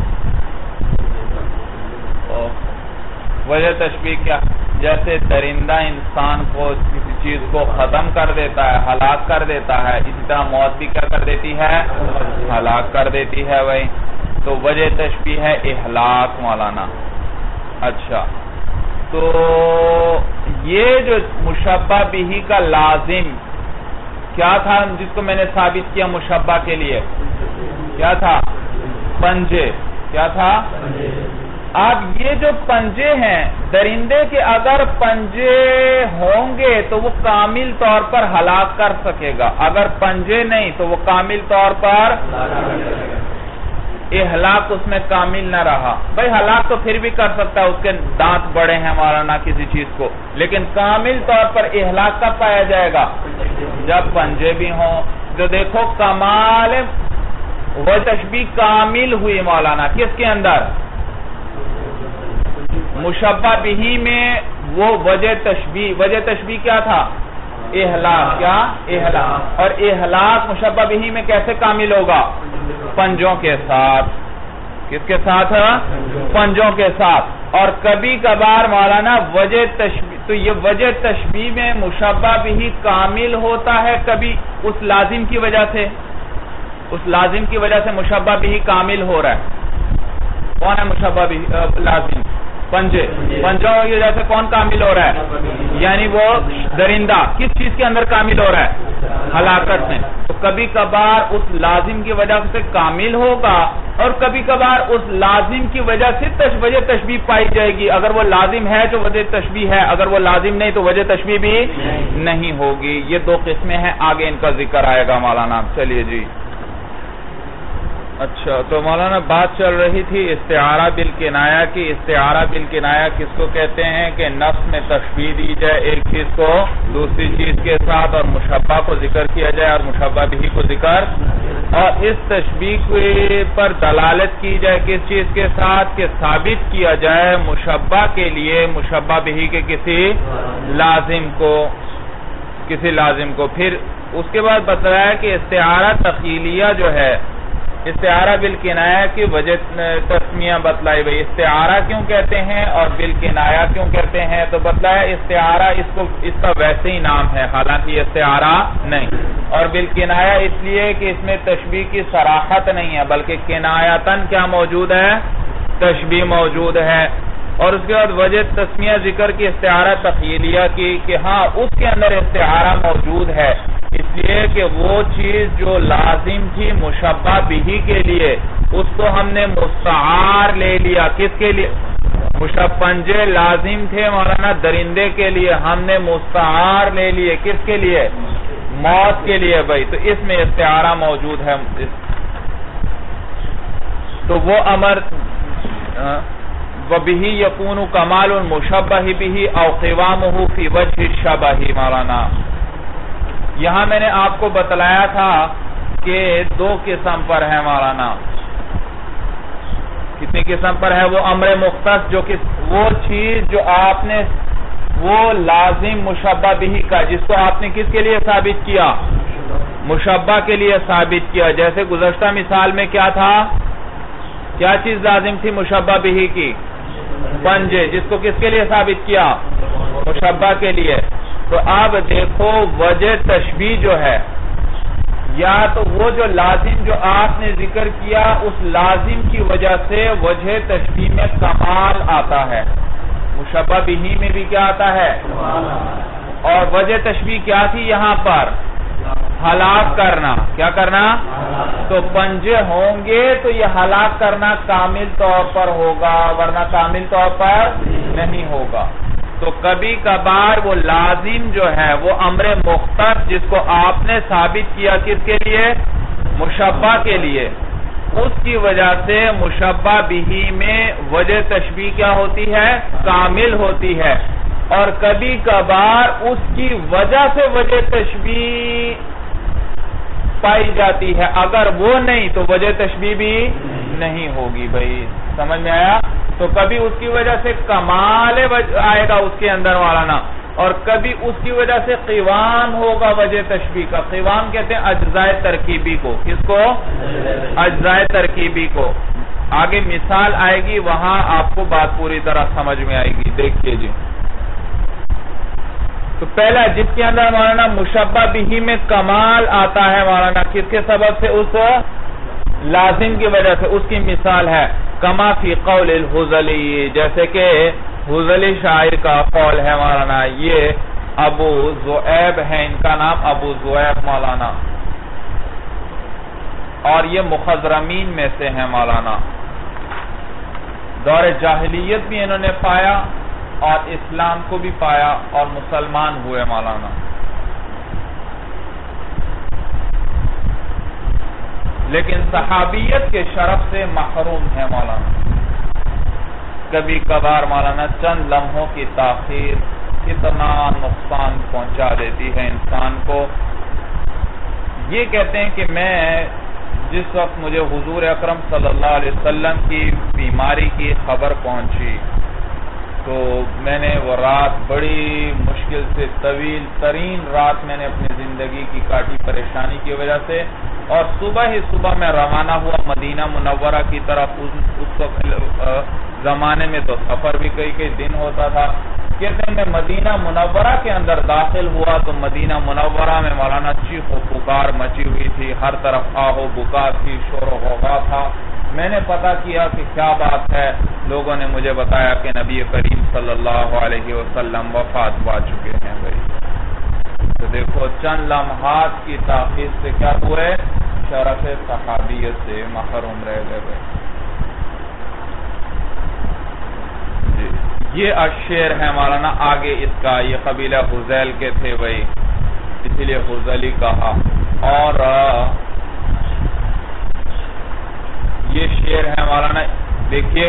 وجہ تشبیہ کیا؟ جیسے درندہ انسان کو کسی چیز کو ختم کر دیتا ہے، ہلاک کر دیتا ہے، اسی طرح موت بھی کیا کر دیتی ہے؟ ہلاک کر دیتی ہے۔ بھائی تو وجہ تشبیہ ہے اہلاک مولانا۔ اچھا تو یہ جو مشبہ بہ کا لازم کیا تھا جس کو میں نے ثابت کیا مشبہ کے لیے؟ کیا تھا؟ پنجے۔ کیا تھا؟ اب یہ جو پنجے ہیں درندے کے، اگر پنجے ہوں گے تو وہ کامل طور پر ہلاک کر سکے گا، اگر پنجے نہیں تو وہ کامل طور پر اہلاک اس میں کامل نہ رہا۔ بھائی ہلاک تو پھر بھی کر سکتا ہے، اس کے دانت بڑے ہیں مولانا کسی چیز کو، لیکن کامل طور پر اہلاک کب پایا جائے گا؟ جب پنجے بھی ہوں۔ جو دیکھو کمال وہ تشبیہ کامل ہوئی مولانا کس کے اندر؟ مشبہ بہ میں وہ وجہ تشبیہ، وجہ تشبیہ کیا تھا؟ اہلاک۔ کیا؟ اہلاک۔ اور اہلاک مشبہ بہ میں کیسے کامل ہوگا؟ پنجوں کے ساتھ۔ کس کے ساتھ؟ پنجوں کے ساتھ۔ اور کبھی کبھار مولانا وجہ تشبیہ، تو یہ وجہ تشبیہ میں مشبہ بہ کامل ہوتا ہے کبھی اس لازم کی وجہ سے، اس لازم کی وجہ سے مشبہ بہ کامل ہو رہا ہے۔ کون ہے مشبہ بہ لازم؟ پنجے۔ پنجوں کی وجہ سے کون کامل ہو رہا ہے؟ یعنی وہ درندہ کس چیز کے اندر کامل ہو رہا ہے؟ ہلاکت میں۔ تو کبھی کبھار اس لازم کی وجہ سے کامل ہوگا، اور کبھی کبھار اس لازم کی وجہ سے وجہ تشبیہ پائی جائے گی۔ اگر وہ لازم ہے تو وجہ تشبیہ ہے، اگر وہ لازم نہیں تو وجہ تشبیہ بھی نہیں ہوگی۔ یہ دو قسمیں ہیں، آگے ان کا ذکر آئے گا مولانا۔ چلیے جی اچھا تو مولانا بات چل رہی تھی استعارہ بالکنایہ کی۔ استعارہ بالکنایہ کس کو کہتے ہیں؟ کہ نفس میں تشبیہ دی جائے ایک چیز کو دوسری چیز کے ساتھ، اور مشبہ کو ذکر کیا جائے اور مشبہ بہ کو ذکر، اور اس تشبیہ پر دلالت کی جائے کس چیز کے ساتھ؟ کہ ثابت کیا جائے مشبہ کے لیے مشبہ بہ کے کسی لازم کو، کسی لازم کو۔ پھر اس کے بعد بتایا کہ استعارہ تخیلیہ جو ہے استعارہ بالکنایہ کی وجہ تسمیہ بتلائی بھئی استعارہ کیوں کہتے ہیں اور بالکنایہ کیوں کہتے ہیں تو بتلایا استعارہ اس کو اس کا ویسے ہی نام ہے حالانکہ یہ استعارہ نہیں اور بالکنایہ اس لیے کہ اس میں تشبیہ کی صراحت نہیں ہے بلکہ کنایتاً کیا موجود ہے تشبیہ موجود ہے اور اس کے بعد وجہ تسمیہ ذکر کی استعارہ تخیلیہ کی کہ ہاں اس کے اندر استعارہ موجود ہے اس لیے کہ وہ چیز جو لازم تھی مشبہ بہی کے لیے اس کو ہم نے مستعار لے لیا کس کے لیے مشبہ پنجے لازم تھے مولانا درندے کے لیے ہم نے مستعار لے لیے کس کے لیے موت کے لیے بھائی تو اس میں استعارہ موجود ہے تو وہ امر وَبِهِ يَكُونُ كَمَالُ الْمُشَبَّهِ بِهِ أَوْ قِوَامُهُ فِي وَجْهِ الشَّبَهِ مولانا یہاں میں نے آپ کو بتلایا تھا کہ دو قسم پر ہے مولانا کتنی قسم پر ہے وہ امر مختص جو کہ وہ چیز جو آپ نے وہ لازم مشبہ بہی کا جس کو آپ نے کس کے لیے ثابت کیا مشبہ کے لیے ثابت کیا جیسے گزشتہ مثال میں کیا تھا کیا چیز لازم تھی مشبہ بہی کی پنجے جس کو کس کے لیے ثابت کیا مشبہ کے لیے تو اب دیکھو وجہ تشبیہ جو ہے یا تو وہ جو لازم جو آپ نے ذکر کیا اس لازم کی وجہ سے وجہ تشبیہ میں کمال آتا ہے مشبہ بہی میں بھی کیا آتا ہے اور وجہ تشبیہ کیا تھی یہاں پر ہلاک کرنا کیا کرنا تو پنجے ہوں گے تو یہ ہلاک کرنا کامل طور پر ہوگا ورنہ کامل طور پر نہیں ہوگا تو کبھی کبھار وہ لازم جو ہے وہ امر مختص جس کو آپ نے ثابت کیا کس کے لیے مشبہ کے لیے اس کی وجہ سے مشبہ بہی میں وجہ تشبیہ کیا ہوتی ہے کامل ہوتی ہے اور کبھی کبھار اس کی وجہ سے وجہ تشبیہ پائی جاتی ہے اگر وہ نہیں تو وجہ تشبیہ بھی نہیں ہوگی بھائی سمجھ میں آیا تو کبھی اس کی وجہ سے کمال آئے گا اس کے اندر مولانا اور کبھی اس کی وجہ سے قوام ہوگا وجہ تشبیہ کا قوام کہتے ہیں اجزاء ترکیبی کو کس کو اجزاء ترکیبی کو آگے مثال آئے گی وہاں آپ کو بات پوری طرح سمجھ میں آئے گی دیکھیے جی تو پہلا جس کے اندر مولانا مشبہ بہی میں کمال آتا ہے مولانا کس کے سبب سے اس لازم کی وجہ سے اس کی مثال ہے کما فی قول الحزلی جیسے کہ حزلی شاعر کا قول ہے مولانا یہ ابو زعیب ہے ان کا نام ابو زعیب مولانا اور یہ مخضرمین میں سے ہیں مولانا دور جاہلیت بھی انہوں نے پایا اور اسلام کو بھی پایا اور مسلمان ہوئے مولانا لیکن صحابیت کے شرف سے محروم ہے مولانا کبھی کبھار مولانا چند لمحوں کی تاخیر کتنا نقصان پہنچا دیتی ہے انسان کو یہ کہتے ہیں کہ میں جس وقت مجھے حضور اکرم صلی اللہ علیہ وسلم کی بیماری کی خبر پہنچی تو میں نے وہ رات بڑی مشکل سے طویل ترین رات میں نے اپنی زندگی کی کاٹی پریشانی کی وجہ سے اور صبح ہی صبح میں روانہ ہوا مدینہ منورہ کی طرف اس وقت زمانے میں تو سفر بھی کئی کئی دن ہوتا تھا کہتے ہیں میں مدینہ منورہ کے اندر داخل ہوا تو مدینہ منورہ میں مولانا چیخ و پکار مچی ہوئی تھی ہر طرف آہ و بکا تھی شور و غوغا تھا میں نے پتا کیا کہ کیا بات ہے لوگوں نے مجھے بتایا کہ نبی کریم صلی اللہ علیہ وسلم وفات پا چکے ہیں بھائی تو دیکھو چند لمحات کی تاخیر سے کیا ہوئے شرف صحابیت سے محروم رہ گئے بھائی جی یہ اشعر ہے مولانا آگے اس کا یہ قبیلہ حذیل کے تھے بھائی اسی لیے حذیلی کہا اور یہ شعر ہے مولانا دیکھیے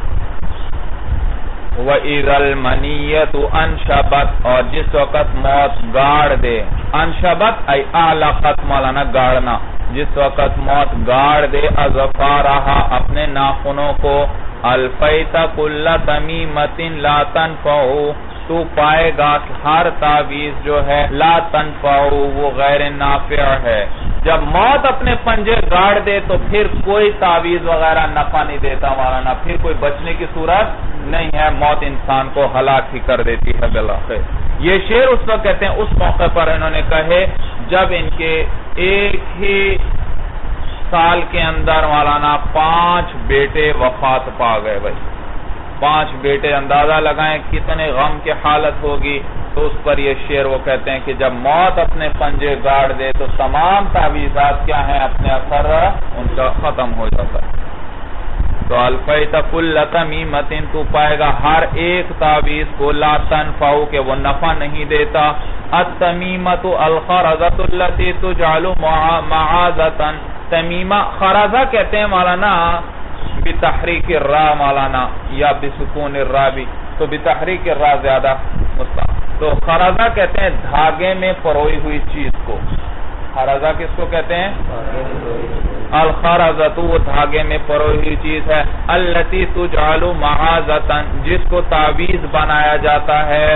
وَإِذَا الْمَنِيَّةُ أَنْشَبَتْ اور جس وقت موت گاڑ دے انشبت ای آلقت مولانا گاڑنا جس وقت موت گاڑ دے اظفارہا اپنے ناخنوں کو الفیت کل تمیمت لا تنفعو تو پائے گا کہ ہر تعویذ جو ہے لا تنفع وہ غیر نافع ہے. جب موت اپنے پنجے گاڑ دے تو پھر کوئی تعویذ وغیرہ نفع نہیں دیتا مولانا, پھر کوئی بچنے کی صورت نہیں ہے, موت انسان کو ہلاک ہی کر دیتی ہے بالآخر. یہ شعر اس وقت کہتے ہیں, اس موقع پر انہوں نے کہے جب ان کے ایک ہی سال کے اندر مولانا پانچ بیٹے وفات پا گئے. بھائی پانچ بیٹے, اندازہ لگائیں کتنے غم کی حالت ہوگی. تو اس پر یہ شعر وہ کہتے ہیں کہ جب موت اپنے پنجے گاڑ دے تو تمام تعویذات کیا ہیں, اپنے اثر ان کا ختم ہو جاتا ہے. تو الفیت کل تمیمت تو پائے گا ہر ایک تعویذ کو لا تنفع کہ وہ نفع نہیں دیتا. التمیمت الخرزۃ التي تجعل معاذۃ, تمیمہ خرزہ کہتے ہیں مولانا بتحریک الراء مولانا, یا بسکون الراء بھی, تو بتحریک الراء زیادہ مستعمل. تو خرزہ کہتے ہیں دھاگے میں پروئی ہوئی چیز کو. خرزہ کس کو کہتے ہیں؟ الخرزۃ وہ دھاگے میں پروئی ہوئی چیز ہے. التی تجعل معاذۃ جس کو تعویذ بنایا جاتا ہے.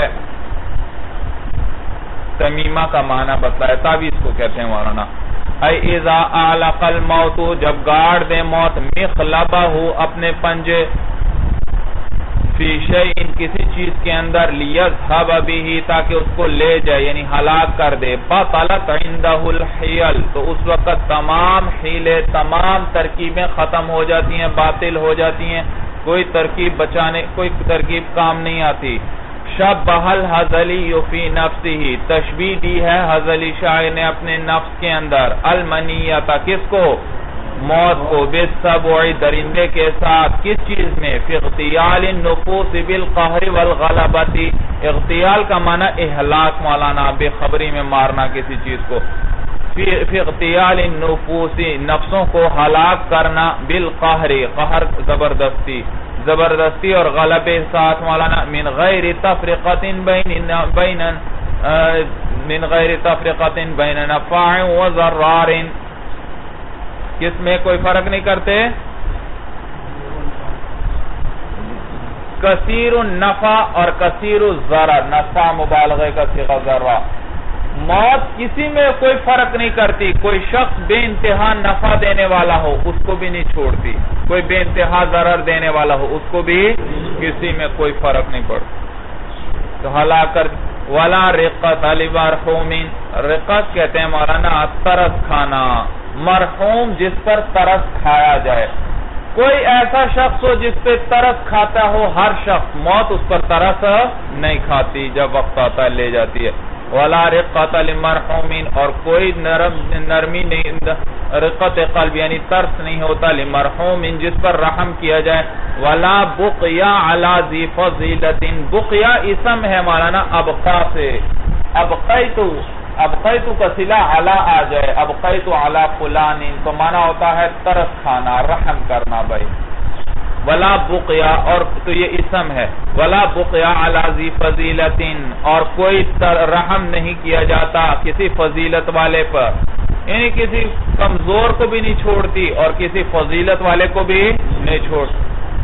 تمیمہ کا معنی بتلایا, تعویذ کو کہتے ہیں مولانا. اے اذا اعلق الموت جب گاڑ دے موت مخلبہ اپنے پنجے فی شیء کسی چیز کے اندر لیذهب به تاکہ اس کو لے جائے یعنی ہلاک کر دے. بطلت عنده الحیل تو اس وقت تمام حیلے تمام ترکیبیں ختم ہو جاتی ہیں, باطل ہو جاتی ہیں, کوئی ترکیب بچانے کوئی ترکیب کام نہیں آتی. شبہ الحزلی فی نفسہ تشبیہ دی ہے حزلی شاعر نے اپنے نفس کے اندر. المنیۃ کس کو؟ موت کو. بالسبع درندے کے ساتھ. کس چیز میں؟ فی اغتیال النفوس بالقہر والغلبۃ. اغتیال کا معنی اہلاک مولانا, بے خبری میں مارنا کسی چیز کو. فی اغتیال النفوس نفسوں کو ہلاک کرنا. بالقہر قہر زبردستی زبردستی اور غلبے ساتھ مولانا. من غیر تفرقۃ بین بین من غیر تفرقۃ بین نفع و ضرار. کس میں کوئی فرق نہیں کرتے؟ کثیر النفع اور کثیر الضرر. نفع مبالغے کا صیغہ ضرر. موت کسی میں کوئی فرق نہیں کرتی. کوئی شخص بے انتہا نفع دینے والا ہو اس کو بھی نہیں چھوڑتی, کوئی بے انتہا ضرر دینے والا ہو اس کو بھی کسی میں کوئی فرق نہیں پڑتا. تو ہلاک کر. ولا رقت لمرحوم, رقت کہتے ہیں مولانا ترس کھانا. مرحوم جس پر ترس کھایا جائے. کوئی ایسا شخص ہو جس پہ ترس کھاتا ہو ہر شخص, موت اس پر ترس نہیں کھاتی, جب وقت آتا ہے لے جاتی ہے. ولا رقت لمرحوم اور کوئی نرم نرمی نہیں, رقت قلب یعنی ترس نہیں ہوتا لمرحوم جس پر رحم کیا جائے. ولا بقیا علی ذی فضیلۃ, بقیا اسم ہے مولانا ابقا سے. ابقیت ابقیت کا صلہ علی آ جائے, ابقیت علی فلان تو معنی ہوتا ہے ترس کھانا, رحم کرنا. بھائی ولا بقیا اور تو یہ اسم ہے. ولا بقیا علی ذی فضیلۃ اور کوئی رحم نہیں کیا جاتا کسی فضیلت والے پر, یعنی کسی کمزور کو بھی نہیں چھوڑتی اور کسی فضیلت والے کو بھی نہیں چھوڑتی.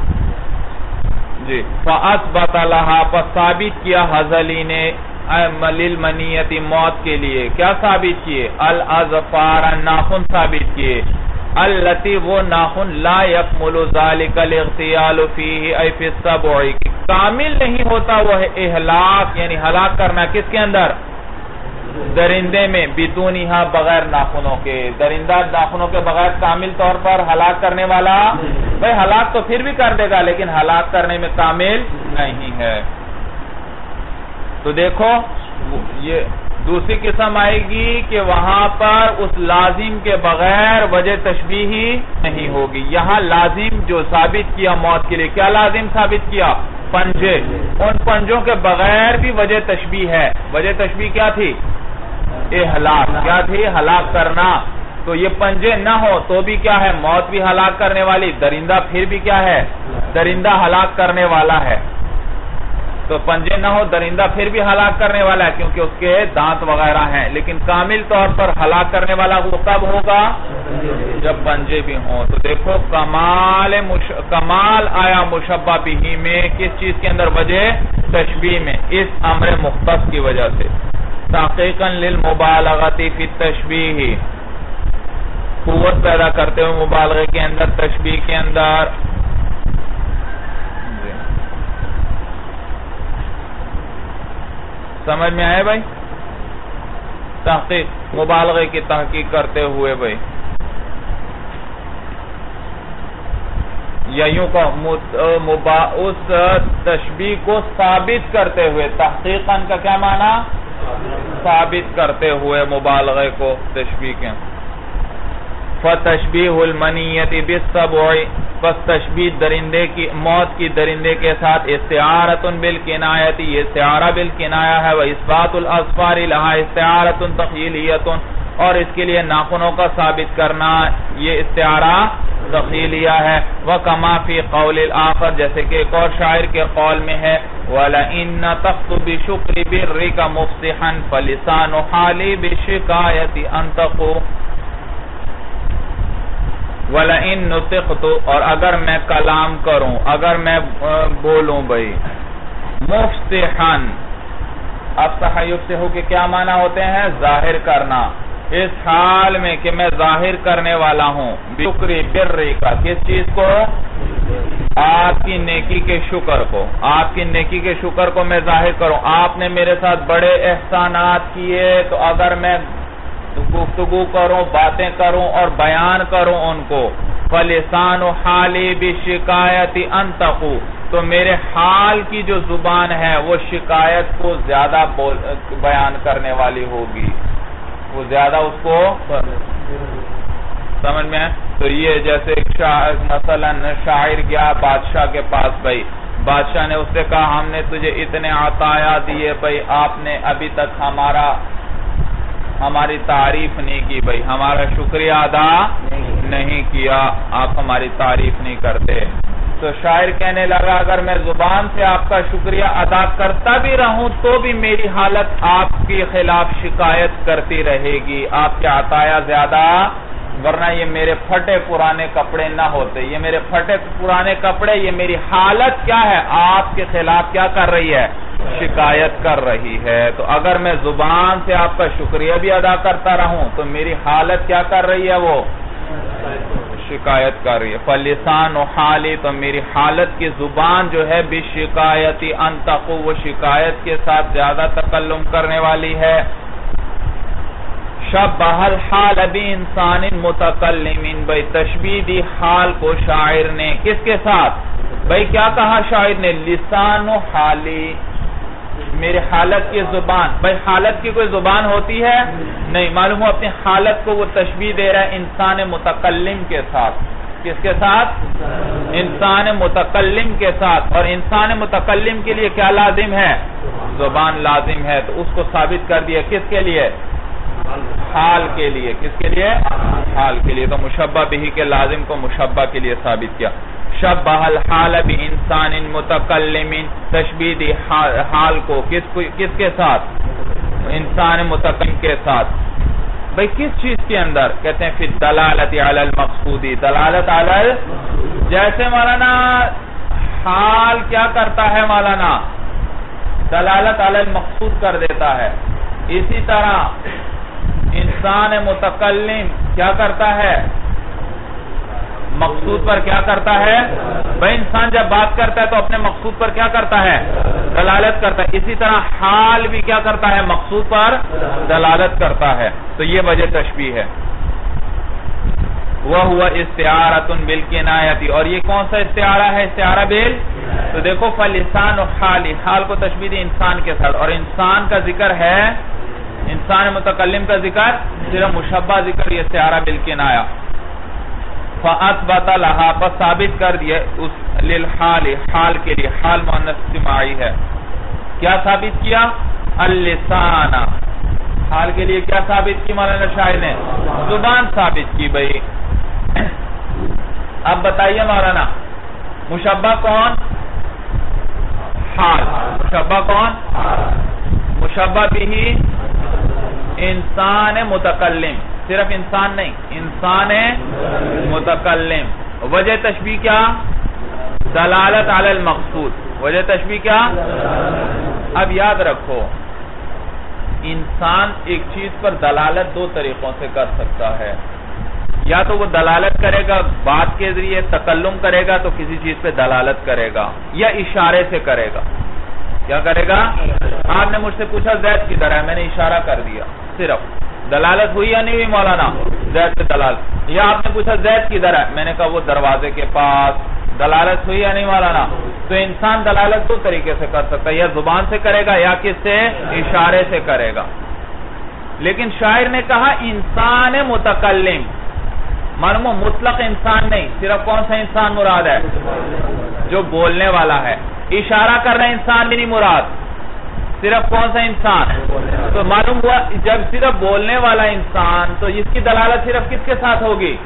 جی فاثبت لها پس ثابت کیا حزلی نے للمنیت موت کے لیے. کیا ثابت کیے؟ الاظفار ناخن ثابت کیے. التی وہ ناخن لا یکمل ذالک الاغتیال فیہ ای فی السبع کامل نہیں ہوتا وہ اہلاک یعنی ہلاک کرنا کس کے اندر؟ درندے میں. بدونہا بغیر ناخنوں کے. درندہ ناخنوں کے بغیر کامل طور پر ہلاک کرنے والا بھئی ہلاک تو پھر بھی کر دے گا لیکن ہلاک کرنے میں کامل نہیں ہے. تو دیکھو یہ دوسری قسم آئے گی کہ وہاں پر اس لازم کے بغیر وجہ تشبیہ ہی نہیں ہوگی. یہاں لازم جو ثابت کیا موت کے لیے, کیا لازم ثابت کیا؟ پنجے. ان پنجوں کے بغیر بھی وجہ تشبیہ ہے. وجہ تشبیہ کیا تھی؟ اہلاک. کیا تھی؟ ہلاک کرنا. تو یہ پنجے نہ ہو تو بھی کیا ہے؟ موت بھی ہلاک کرنے والی, درندہ پھر بھی کیا ہے؟ درندہ ہلاک کرنے والا ہے. تو پنجے نہ ہو درندہ پھر بھی ہلاک کرنے والا ہے کیونکہ اس کے دانت وغیرہ ہیں, لیکن کامل طور پر ہلاک کرنے والا وہ کب ہوگا؟ جب پنجے بھی ہوں. تو دیکھو کمال مش... کمال آیا مشبہ بہ میں کس چیز کے اندر؟ وجہ تشبیہ میں، اس امر مختص کی وجہ سے. تحقیقاً للمبالغۃ فی التشبیہ، قوت پیدا کرتے ہوئے مبالغے کے اندر، تشبیہ کے اندر. سمجھ میں آئے بھائی؟ تحقیق مبالغے کی تحقیق کرتے ہوئے بھائی، یا یوں کہ اس تشبیہ کو ثابت کرتے ہوئے. تحقیقاً کا کیا معنی؟ ثابت کرتے ہوئے مبالغے کو تشبیہ کے. فَتَشْبِيهُ الْمَنِيَّةِ بِالسَّبْعِ، پس تشبیہ درندے کی موت کی درندے کے ساتھ. استعارۃ بالکنایۃ، یہ استعارہ بالکنایہ ہے. وَإِثْبَاتُ الْأَصْفَارِ لَهَا استعارۃ تخیلیۃ، اور اس کے لیے ناخنوں کا ثابت کرنا یہ استعارہ تخیلیہ ہے. وَكَمَا فِي قَوْلِ الْآخَرِ، جیسے کہ ایک اور شاعر کے قول میں ہے، وَلَئِن نَطَقْتُ بِشُكْرِ بِرِّكَ مُفْصِحًا فَلِسَانُ حَالِي بِالشِّكَایَةِ أَنْطَقُ. وَلَئِن نُطِقْتُ، اور اگر میں کلام کروں، اگر میں بولوں بھئی، مُفْصِحًا، افصح یفصح کے کیا معنی ہوتے ہیں؟ ظاہر کرنا. اس حال میں کہ میں ظاہر کرنے والا ہوں، شکر بر کا، کس چیز کو؟ آپ کی نیکی کے شکر کو. آپ کی نیکی کے شکر کو میں ظاہر کروں. آپ نے میرے ساتھ بڑے احسانات کیے، تو اگر میں گفتگو کروں، باتیں کروں اور بیان کروں ان کو، فَلِسَانُ حَالِي بِالشِّكَایَةِ أَنْطَقُ، تو میرے حال کی جو زبان ہے وہ شکایت کو زیادہ بیان کرنے والی ہوگی، وہ زیادہ اس کو سمجھ میں ہے. تو یہ جیسے مثلا شاعر گیا بادشاہ کے پاس بھائی، بادشاہ نے اس سے کہا ہم نے تجھے اتنے عطایا دیے بھائی، آپ نے ابھی تک ہمارا ہماری تعریف نہیں کی بھائی، ہمارا شکریہ ادا نہیں کیا، آپ ہماری تعریف نہیں کرتے. تو شاعر کہنے لگا اگر میں زبان سے آپ کا شکریہ ادا کرتا بھی رہوں تو بھی میری حالت آپ کے خلاف شکایت کرتی رہے گی، آپ کے عطایا زیادہ، ورنہ یہ میرے پھٹے پرانے کپڑے نہ ہوتے. یہ میرے پھٹے پرانے کپڑے، یہ میری حالت کیا ہے؟ آپ کے خلاف کیا کر رہی ہے؟ شکایت کر رہی ہے. تو اگر میں زبان سے آپ کا شکریہ بھی ادا کرتا رہوں تو میری حالت کیا کر رہی ہے؟ وہ شکایت کر رہی ہے. فَلِسَانُ حَالِي، تو میری حالت کی زبان جو ہے بِالشِّکَایَةِ أَنْطَقُ، وہ شکایت کے ساتھ زیادہ تکلم کرنے والی ہے. شَبَّهَ الْحَالَ بِإِنسَانٍ مُتَكَلِّمٍ، بھئی تشبیہ دی حال کو شاعر نے کس کے ساتھ؟ بھئی کیا کہا شاعر نے؟ لسان و حالی، میری حالت کی زبان. بھئی حالت کی کوئی زبان ہوتی ہے؟ نہیں. معلوم ہو اپنی حالت کو وہ تشبیہ دے رہا ہے انسان متکلم کے ساتھ. کس کے ساتھ؟ انسان متکلم کے ساتھ. اور انسان متکلم کے لیے کیا لازم ہے؟ زبان لازم ہے. تو اس کو ثابت کر دیا کس کے لیے؟ حال کے لیے. کس کے لیے؟ حال کے لیے. تو مشبہ بہ کے لازم کو مشبہ کے لیے ثابت کیا. شبہ الحال بانسان متکلم، تشبیہ دی حال کو کس کس کے ساتھ؟ انسان متکلم کے ساتھ. بھئی کس چیز کے اندر؟ کہتے ہیں فی الدلالت علی المقصودی، دلالت علی، جیسے مولانا حال کیا کرتا ہے؟ مولانا دلالت علی المقصود کر دیتا ہے. اسی طرح انسان متکلم کیا کرتا ہے؟ مقصود پر کیا کرتا ہے؟ بھئی انسان جب بات کرتا ہے تو اپنے مقصود پر کیا کرتا ہے؟ دلالت کرتا ہے. اسی طرح حال بھی کیا کرتا ہے؟ مقصود پر دلالت کرتا ہے. تو یہ وجہ تشبیہ ہے. وَهُوَ اسْتِعَارَةٌ بِالْكِنَایَةِ، اور یہ کون سا استعارہ ہے؟ استعارہ بال. تو دیکھو فَلِسَانُ حَالِ، حال کو تشبیہ دی انسان کے ساتھ، اور انسان کا ذکر ہے، انسان متکلم کا ذکر صرف مشبہ ذکر، یہ استعارہ بالکنایہ. فَأَثْبَتَ لَهَا، پس ثابت کر دیا اس للحال، حال کے لیے. حال مؤنث جماعی ہے. کیا ثابت کیا؟ اللسان. حال کے لیے کیا ثابت کی مولانا شاعر نے؟ زبان ثابت کی. بھئی اب بتائیے مولانا مشبہ کون؟ حال. مشبہ کون؟ مشبہ بھی انسان متکلم. صرف انسان نہیں، انسان متکلم. وجہ تشبیہ کیا؟ دلالت علی المقصود. وجہ تشبیہ کیا؟ اب یاد رکھو، انسان ایک چیز پر دلالت دو طریقوں سے کر سکتا ہے. یا تو وہ دلالت کرے گا بات کے ذریعے، تکلم کرے گا تو کسی چیز پہ دلالت کرے گا، یا اشارے سے کرے گا. کیا کرے گا؟ آپ نے مجھ سے پوچھا زید کدھر ہے، میں نے اشارہ کر دیا، صرف دلالت ہوئی یا نہیں ہوئی مولانا؟ زید سے دلالت. یا آپ نے پوچھا زید کدھر ہے، میں نے کہا وہ دروازے کے پاس، دلالت ہوئی یا نہیں مولانا؟ تو انسان دلالت دو طریقے سے کر سکتا ہے، یا زبان سے کرے گا یا کس سے؟ اشارے سے کرے گا. لیکن شاعر نے کہا انسان متکلم، معلوم مطلق انسان نہیں، صرف کون سا انسان مراد ہے؟ جو بولنے والا ہے. اشارہ کر رہے انسان بھی نہیں مراد، صرف کون سا انسان؟ تو معلوم ہوا جب صرف بولنے والا انسان تو اس کی دلالت صرف کس کے ساتھ ہوگی؟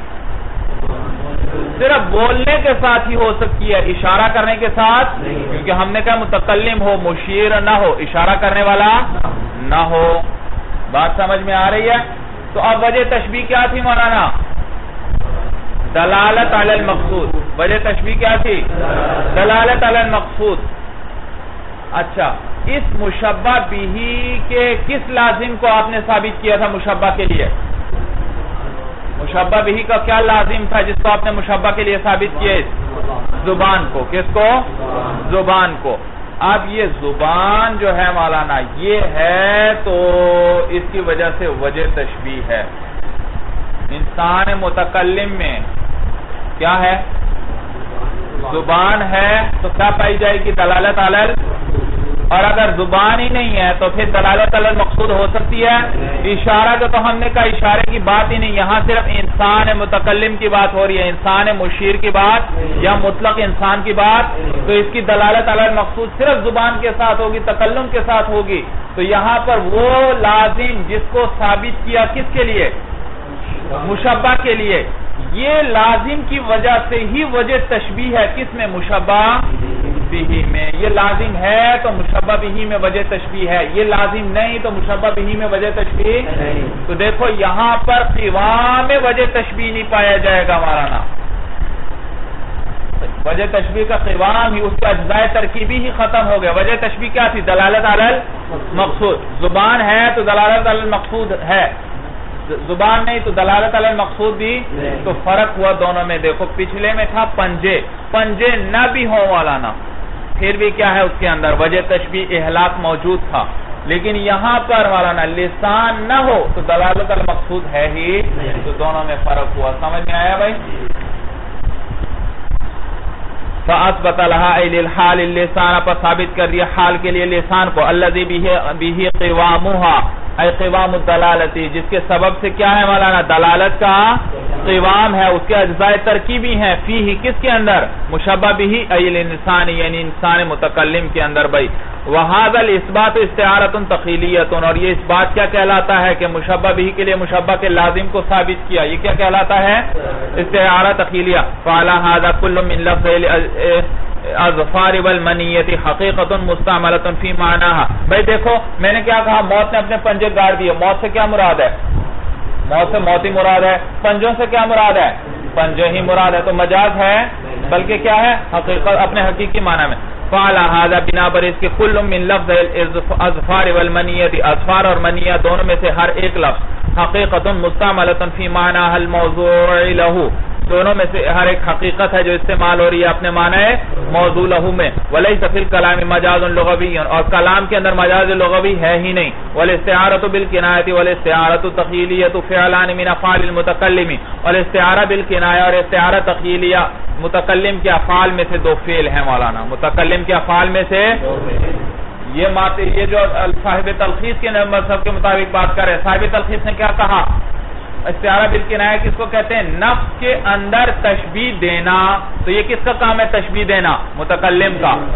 صرف بولنے کے ساتھ ہی ہو سکتی ہے، اشارہ کرنے کے ساتھ، کیونکہ ہم نے کہا متکلم ہو، مشیر نہ ہو، اشارہ کرنے والا نہ ہو. بات سمجھ میں آ رہی ہے؟ تو اب وجہ تشبیہ کیا تھی مولانا؟ دلالت علی المقصود. وجہ تشبیہ کیا تھی؟ دلالت علی المقصود. اچھا، اس مشبہ بہ کے کس لازم کو آپ نے ثابت کیا تھا مشبہ کے لیے؟ مشبہ بہ کا کیا لازم تھا جس کو آپ نے مشبہ کے لیے ثابت کیا؟ زبان کو. کس کو؟ زبان کو. اب یہ زبان جو ہے مولانا یہ ہے تو اس کی وجہ سے وجہ تشبیہ ہے. انسان متکلم میں کیا ہے؟ زبان ہے تو کیا پائی جائے گی؟ دلالت علی. اور اگر زبان ہی نہیں ہے تو پھر دلالت علی المقصود ہو سکتی ہے؟ اشارہ کا تو ہم نے کہا اشارے کی بات ہی نہیں، یہاں صرف انسان متکلم کی بات ہو رہی ہے، انسان مشیر کی بات یا مطلق انسان کی بات. تو اس کی دلالت علی المقصود صرف زبان کے ساتھ ہوگی، تکلم کے ساتھ ہوگی. تو یہاں پر وہ لازم جس کو ثابت کیا کس کے لیے؟ مشبہ کے لیے. یہ لازم کی وجہ سے ہی وجہ تشبیہ ہے. کس میں؟ مشبہ بہ میں. یہ لازم ہے تو مشبہ بہ میں وجہ تشبیہ ہے، یہ لازم نہیں تو مشبہ بہ میں وجہ تشبیہ نہیں. تو دیکھو یہاں پر قوام میں وجہ تشبیہ نہیں پایا جائے گا مولانا. وجہ تشبیہ کا قوام ہی، اس کے اجزاء ترکیبی ہی ختم ہو گیا. وجہ تشبیہ کیا تھی؟ دلالت علی المقصود. زبان ہے تو دلالت علی المقصود ہے، زبان نہیں تو دلالت علی المقصود بھی. تو فرق ہوا دونوں میں. دیکھو پچھلے میں تھا پنجے، پنجے نہ بھی ہو مولانا پھر بھی کیا ہے اس کے اندر وجہ تشبیہ احلاق موجود تھا. لیکن یہاں پر مولانا لسان نہ ہو تو دلالت علی المقصود ہے ہی. تو دونوں میں فرق ہوا. سمجھ میں آیا بھائی؟ فَأَثْبَتَ لَهَا أَيْ لِلْحَالِ اللِّسَانَ پر ثابت کر دیا حال کے لیے لسان کو. الَّذِي بِهِ قِوَامُهَا اے قوام الدلالتی، جس کے سبب سے کیا ہے مولانا؟ دلالت کا قوام ہے، اس کے اجزاء ترکیبی ہیں. فیہ کس کے اندر؟ مشبہ بہ ای الانسان یعنی انسان متکلم کے اندر. بھائی وہذا الاثبات استعارۃ تخیلیۃ، اور یہ اس بات کیا کہلاتا ہے کہ مشبہ بہ کے لیے مشبہ کے لازم کو ثابت کیا، یہ کیا کہلاتا ہے؟ استعارہ تخیلیہ. فعلی ھذا کل من لفظ اظفار والمنیت حقیقت مستعملۃ فی معناها. بھائی دیکھو میں نے کیا کہا؟ موت نے اپنے پنجے گاڑ دیے. موت سے کیا مراد ہے؟ موت سے موت ہی مراد ہے. پنجوں سے کیا مراد ہے؟ پنجے ہی مراد ہے. تو مجاز ہے بلکہ کیا ہے؟ حقیقت اپنے حقیقی معنی میں. فعلی ھذا بنا پر اس کے کل من لفظ اظفار والمنیت، اظفار اور منیہ دونوں میں سے ہر ایک لفظ حقیقت مستعملۃ فی معناها الموضوع له، دونوں میں سے ہر ایک حقیقت ہے جو استعمال ہو رہی ہے اپنے معنی موضوع لہو میں. ولیس فی الکلام مجاز لغوی، اور کلام کے اندر مجاز لغوی ہے ہی نہیں. والاستعارۃ بالکنایۃ والاستعارۃ تخیلیۃ فعلان من افعال المتکلم، والاستعارہ بالکنایہ اور استعارہ تخیلیہ متکلم کے افعال میں سے دو فعل ہیں مولانا. متکلم کے افعال میں سے یہ یہ جو صاحب تلخیص کے مذہب کے مطابق بات کر رہے ہیں. صاحب تلخیص نے کیا کہا؟ استعارہ بالکنایہ کس کو کہتے ہیں؟ نفس کے اندر تشبیہ دینا. تو یہ کس کا کام ہے تشبیہ دینا؟ متکلم کا.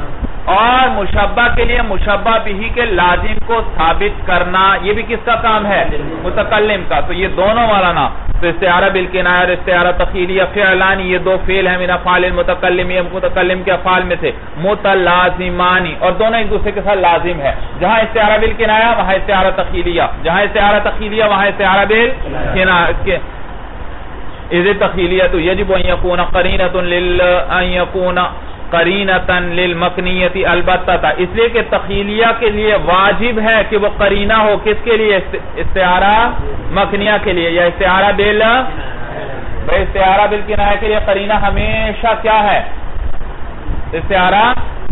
اور مشبہ کے لیے مشبہ بھی کے لازم کو ثابت کرنا یہ بھی کس کا کام ہے؟ متکلم کا. تو یہ دونوں والا نا تو استعارہ بالکنایہ اور استعارہ تخیلیہ فعلانی یہ دو فعل ہیں من افعال المتکلم یہ متکلم کے افعال میں سے متلازمانی اور دونوں ایک دوسرے کے ساتھ لازم ہے. جہاں استعارہ بالکنایہ وہاں استعارہ تخیلیہ جہاں استعارہ تخیلیہ وہاں استعارہ بالکنایہ. اذ تخیلیۃ یجب ان یکون قرینۃ لل ان یکون قرینۃ للمکنیۃ البتہ اس لیے کہ تخیلیہ کے لیے واجب ہے کہ وہ قرینہ ہو کس کے لیے؟ استعارہ مکنیہ کے لیے یا استعارہ بال بھائی استعارہ بالکنایہ کے لیے قرینہ ہمیشہ کیا ہے؟ استعارہ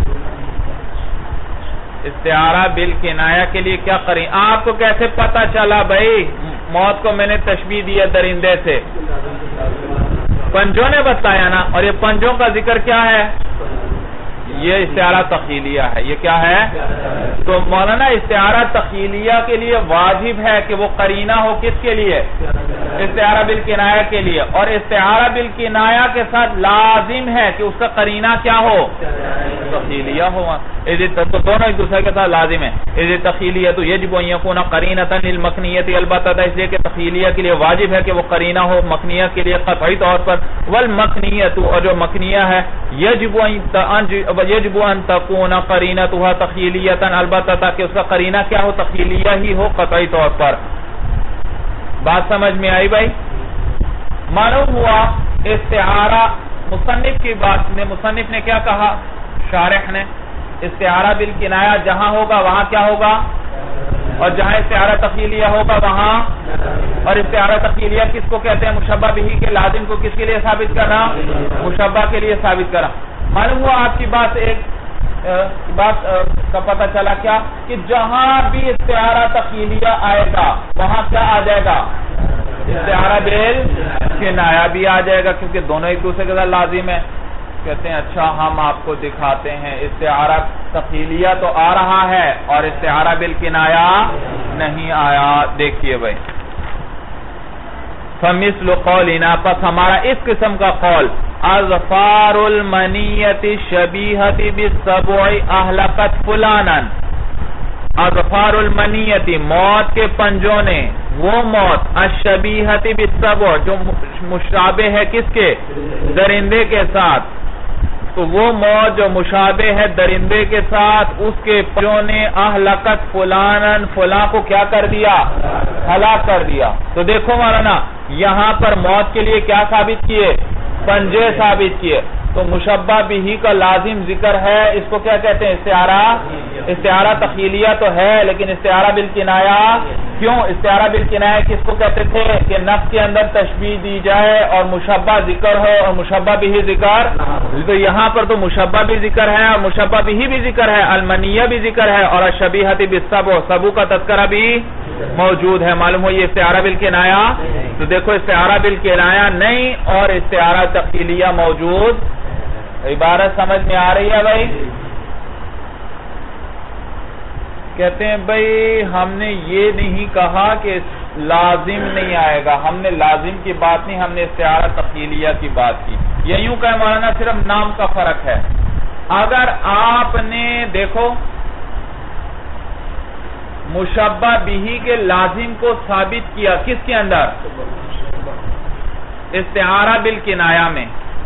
استعارہ بالکنایہ کے لیے کیا قرینہ. آپ کو کیسے پتا چلا بھائی؟ موت کو میں نے تشبیہ دیا درندے سے پنجوں نے بتایا نا اور یہ پنجوں کا ذکر کیا ہے؟ یہ استعارہ تخیلیہ ہے. یہ کیا ہے؟ تو مولانا استعارہ تخیلیہ کے لیے واجب ہے کہ وہ قرینہ ہو کس کے لیے؟ استعارہ بالکنایہ کے لیے. اور استعارہ بالکنایہ کے ساتھ لازم ہے کہ اس کا قرینہ کیا ہو؟ تخیلیہ ہو. تو دونوں ایک دوسرے کے ساتھ لازم ہے. اذ تخیلیۃ یجب ان یکون قرینۃ للمکنیۃ البتہ اس لیے کہ تخیلیہ کے لیے واجب ہے کہ وہ قرینہ ہو مکنیہ کے لیے قطعی طور پر. والمکنیۃ اور جو مکنیہ ہے یجب ان یجب ان تکون قرینتها تخیلیۃ البتہ تاکہ اس کا قرینہ کیا ہو؟ تخیلیہ ہی ہو قطعی طور پر. بات سمجھ میں آئی بھائی؟ معلوم ہوا استعارہ مصنف کی بات نے مصنف نے کیا کہا؟ شارح نے استعارہ بالکنایہ جہاں ہوگا وہاں کیا ہوگا؟ اور جہاں استعارہ تخیلیہ ہوگا وہاں. اور استعارہ تخیلیہ کس کو کہتے ہیں؟ مشبہ بھی کے لازم کو کس کے لیے ثابت کرنا؟ مشبہ کے لیے ثابت کرنا. معلوم ہوا آپ کی بات ایک بات کا پتہ چلا کیا کہ جہاں بھی استعارہ تخیلیہ آئے گا وہاں کیا آ جائے گا؟ استعارہ بالکنایہ بھی آ جائے گا کیونکہ دونوں ایک دوسرے کے ساتھ لازم ہے. کہتے ہیں اچھا ہم آپ کو دکھاتے ہیں استعارہ تخیلیہ تو آ رہا ہے اور استعارہ بالکنایہ نہیں آیا. دیکھیے بھائی فمثل قولنا پس ہمارا اس قسم کا قول اظفار المنیۃ الشبیہۃ بالسبع اہلکت فلانا. اظفار المنیۃ موت کے پنجوں نے وہ موت الشبیہۃ بالسبع جو مشابہ ہے کس کے؟ درندے کے ساتھ. تو وہ موت جو مشابہ ہے درندے کے ساتھ اس کے پنجوں نے اہلکت فلانا فلاں کو کیا کر دیا؟ ہلاک کر دیا. تو دیکھو مولانا یہاں پر موت کے لیے کیا ثابت کیے؟ پنجے ثابت کیے. تو مشبہ بھی کا لازم ذکر ہے. اس کو کیا کہتے ہیں؟ استعارہ استعارہ تخیلیہ تو ہے لیکن استعارہ بالکنایہ کیوں؟ استعارہ بالکنایہ کس کو کہتے تھے؟ کہ نفس کے اندر تشبیہ دی جائے اور مشبہ ذکر ہو اور مشبہ بھی ذکر. تو یہاں پر تو مشبہ بھی ذکر ہے اور مشبہ بھی بھی ذکر ہے. المنیہ بھی ذکر ہے اور الشبیہۃ بالسبع سبو کا تذکرہ بھی موجود ہے. معلوم ہو یہ استعارہ بالکنایہ. تو دیکھو استعارہ بالکنایہ نہیں اور استعارہ تخیلیہ موجود. عبارت سمجھ میں آ رہی ہے بھائی؟ کہتے ہیں بھائی ہم نے یہ نہیں کہا کہ لازم نہیں آئے گا. ہم نے لازم کی بات نہیں ہم نے استعارہ تخیلیہ کی بات کی. یہ یوں کہ مولانا صرف نام کا فرق ہے. اگر آپ نے دیکھو مشبہ بھی کے لازم کو ثابت کیا کس کے اندر؟ استعارہ بالکنایہ میں.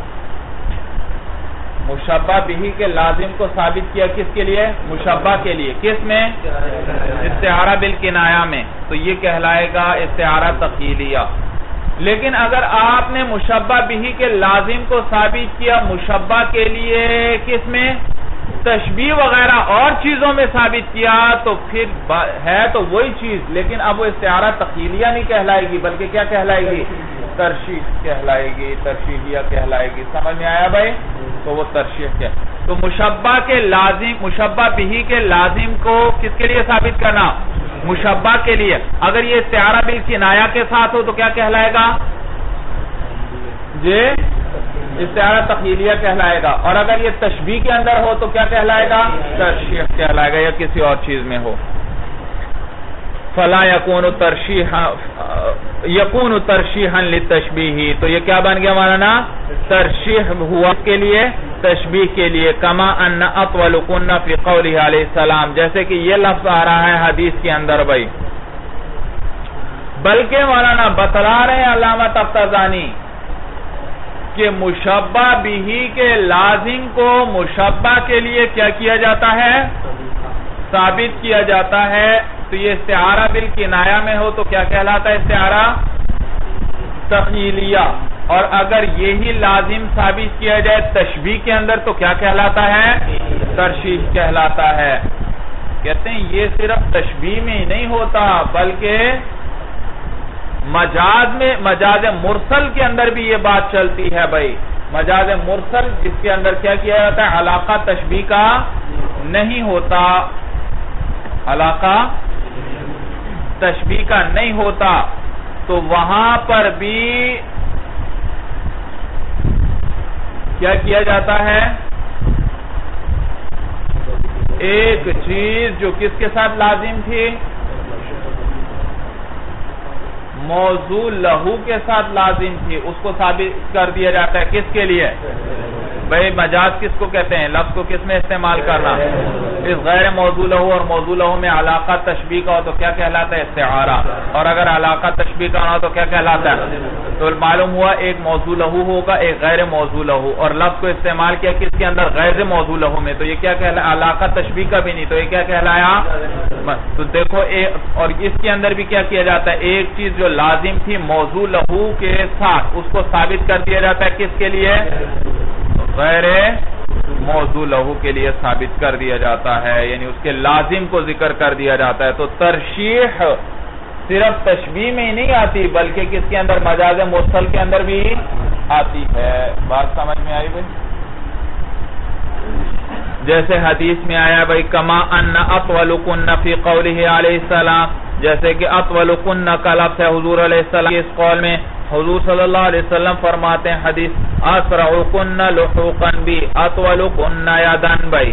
مشبہ بھی کے لازم کو ثابت کیا کس کے لیے؟ مشبہ کے لیے. کس میں؟ استعارہ بالکنایہ میں. تو یہ کہلائے گا استعارہ تخیلیہ. لیکن اگر آپ نے مشبہ بھی کے لازم کو ثابت کیا مشبہ کے لیے کس میں؟ تشبیہ وغیرہ اور چیزوں میں ثابت کیا تو پھر ہے تو وہی چیز لیکن اب وہ استعارہ تخیلیہ نہیں کہلائے گی بلکہ کیا کہلائے گی؟ ترشیح کہلائے گی. ترشیحیہ کہلائے گی. سمجھ میں آیا بھائی؟ تو وہ ترشیح کیا. تو مشبہ کے لازم مشبہ بھی کے لازم کو کس کے لیے ثابت کرنا؟ مشبہ کے لیے. اگر یہ استعارہ بالکنایہ کے ساتھ ہو تو کیا کہلائے گا؟ جی استعارہ تخیلیہ کہلائے گا. اور اگر یہ تشبیہ کے اندر ہو تو کیا کہلائے گا؟ ترشیح کہلائے گا یا کسی اور چیز میں ہو. فلا یکون ترشیحا یکون ترشیحا للتشبیہ. تو یہ کیا بن گیا مولانا؟ ترشیح ہوا کے لیے تشبیح کے لیے کما ان اطول کن فی قولہ علیہ السلام، جیسے کہ یہ لفظ آ رہا ہے حدیث کے اندر بھائی. بلکہ مولانا بتلا رہے ہیں علامہ تفتزانی کہ مشبہ بہ کے لازم کو مشبہ کے لیے کیا کیا جاتا ہے؟ ثابت کیا جاتا ہے. تو یہ استعارہ بالکنایہ میں ہو تو کیا کہلاتا ہے؟ استعارہ تخیلیہ. اور اگر یہی لازم ثابت کیا جائے تشبیہ کے اندر تو کیا کہلاتا ہے؟ ترشیح کہلاتا ہے. کہتے ہیں یہ صرف تشبیہ میں ہی نہیں ہوتا بلکہ مجاز میں، مجاز مرسل کے اندر بھی یہ بات چلتی ہے بھائی. مجاز مرسل جس کے اندر کیا کیا جاتا ہے؟ علاقہ تشبیہ کا نہیں ہوتا، علاقہ تشبیہ کا نہیں ہوتا، تو وہاں پر بھی کیا کیا جاتا ہے؟ ایک چیز جو کس کے ساتھ لازم تھی؟ موضوع لہو کے ساتھ لازم تھی، اس کو ثابت کر دیا جاتا ہے. کس کے لیے بھئی؟ مجاز کس کو کہتے ہیں؟ لفظ کو کس میں استعمال کرنا؟ اس غیر موضوع لہو اور موضوع لہو میں علاقہ تشبیہ کا ہو تو کیا کہلاتا ہے؟ استعارہ. اور اگر علاقہ تشبیہ کا ہو تو کیا کہلاتا ہے؟ تو معلوم ہوا ایک موضوع لہو ہوگا، ایک غیر موضوع لہو، اور لفظ کو استعمال کیا کس کے اندر؟ غیر موضوع لہو میں. تو یہ کیا کہلایا؟ علاقہ تشبیہ کا بھی نہیں، تو یہ کیا کہلایا؟ تو دیکھو اور اس کے اندر بھی کیا کیا جاتا ہے؟ ایک چیز جو لازم تھی موضوع لہو کے ساتھ اس کو ثابت کر دیا جاتا ہے. کس کے لیے؟ غیر موضوع لہو کے لیے ثابت کر دیا جاتا ہے، یعنی اس کے لازم کو ذکر کر دیا جاتا ہے. تو ترشیح صرف تشبیہ میں ہی نہیں آتی بلکہ کس کے اندر؟ مجاز مرسل کے اندر بھی آتی ہے. بات سمجھ میں آئی بھائی؟ جیسے حدیث میں آیا بھائی کما ان اطول کن فی قولہ علیہ السلام، جیسے کہ اطول کن کا لفظ ہے حضور علیہ السلام اس قول میں. حضور صلی اللہ علیہ وسلم فرماتے ہیں حدیث اسرع کن لحوقا بی اطول کن یدن بھائی.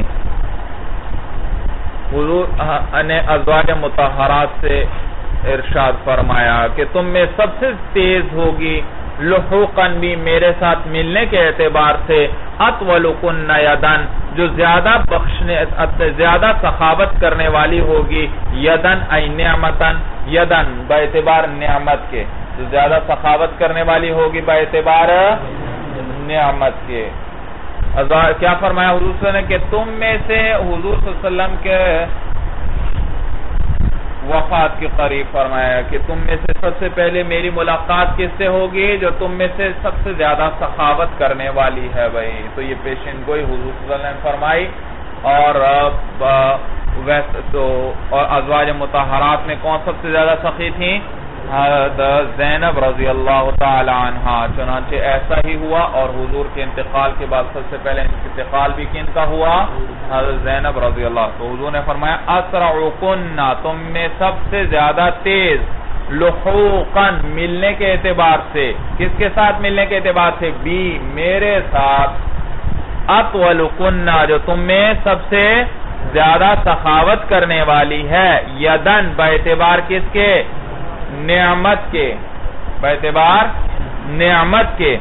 حضور نے ازواج مطہرات سے ارشاد فرمایا کہ تم میں سب سے تیز ہوگی لحوقاً بھی میرے ساتھ ملنے کے اعتبار سے اطول کن یدن، جو زیادہ بخشنے زیادہ سخاوت کرنے والی ہوگی. یدن ای نعمتن، یدن باعتبار نعمت کے، جو زیادہ سخاوت کرنے والی ہوگی باعتبار نعمت کے. کیا فرمایا حضور صلی اللہ علیہ وسلم کہ تم میں سے، حضور صلی اللہ علیہ وسلم کے وفات کے قریب فرمایا کہ تم میں سے سب سے پہلے میری ملاقات کس سے ہوگی؟ جو تم میں سے سب سے زیادہ سخاوت کرنے والی ہے بھائی. تو یہ پیشن گوئی حضور صلی اللہ علیہ وسلم نے فرمائی. اور ویسے تو اور ازواج مطہرات میں کون سب سے زیادہ سخی تھیں؟ زینب رضی اللہ تعالی عنہ. چنانچہ ایسا ہی ہوا اور حضور کے انتقال کے بعد سب سے پہلے انتقال بھی کن کا ہوا؟ زینب رضی اللہ. تو حضور نے فرمایا اسرعکن، تم میں سب سے زیادہ تیز، لحوقاً ملنے کے اعتبار سے. کس کے ساتھ ملنے کے اعتبار سے؟ بی میرے ساتھ. اطولکن، جو تم میں سب سے زیادہ سخاوت کرنے والی ہے. یدن باعتبار کس کے؟ نعمت کے، باعتبار نعمت کے.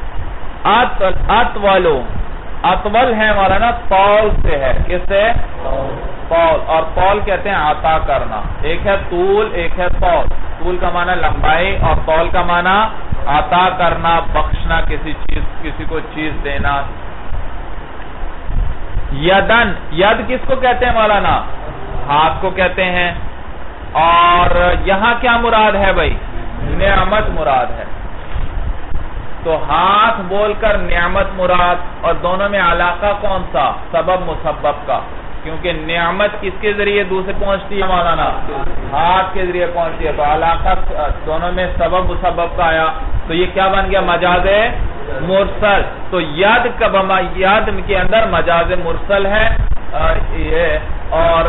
اطولو، اطول ہے مولانا طول سے ہے. کس سے؟ طول. اور طول کہتے ہیں عطا کرنا. ایک ہے طول، ایک ہے طول. طول کا معنی لمبائی اور طول کا معنی عطا کرنا، بخشنا، کسی چیز کسی کو چیز دینا. یدن، ید کس کو کہتے ہیں مولانا؟ ہاتھ کو کہتے ہیں. اور یہاں کیا مراد ہے بھائی؟ نعمت مراد ہے. تو ہاتھ بول کر نعمت مراد. اور دونوں میں علاقہ کون سا؟ سبب مسبب کا. کیونکہ نعمت کس کے ذریعے دوسرے پہنچتی ہے مولانا؟ ہاتھ کے ذریعے پہنچتی ہے. تو علاقہ دونوں میں سبب مسبب کا آیا. تو یہ کیا بن گیا؟ مجاز مرسل. تو ید کا ید کے اندر مجاز مرسل ہے یہ، اور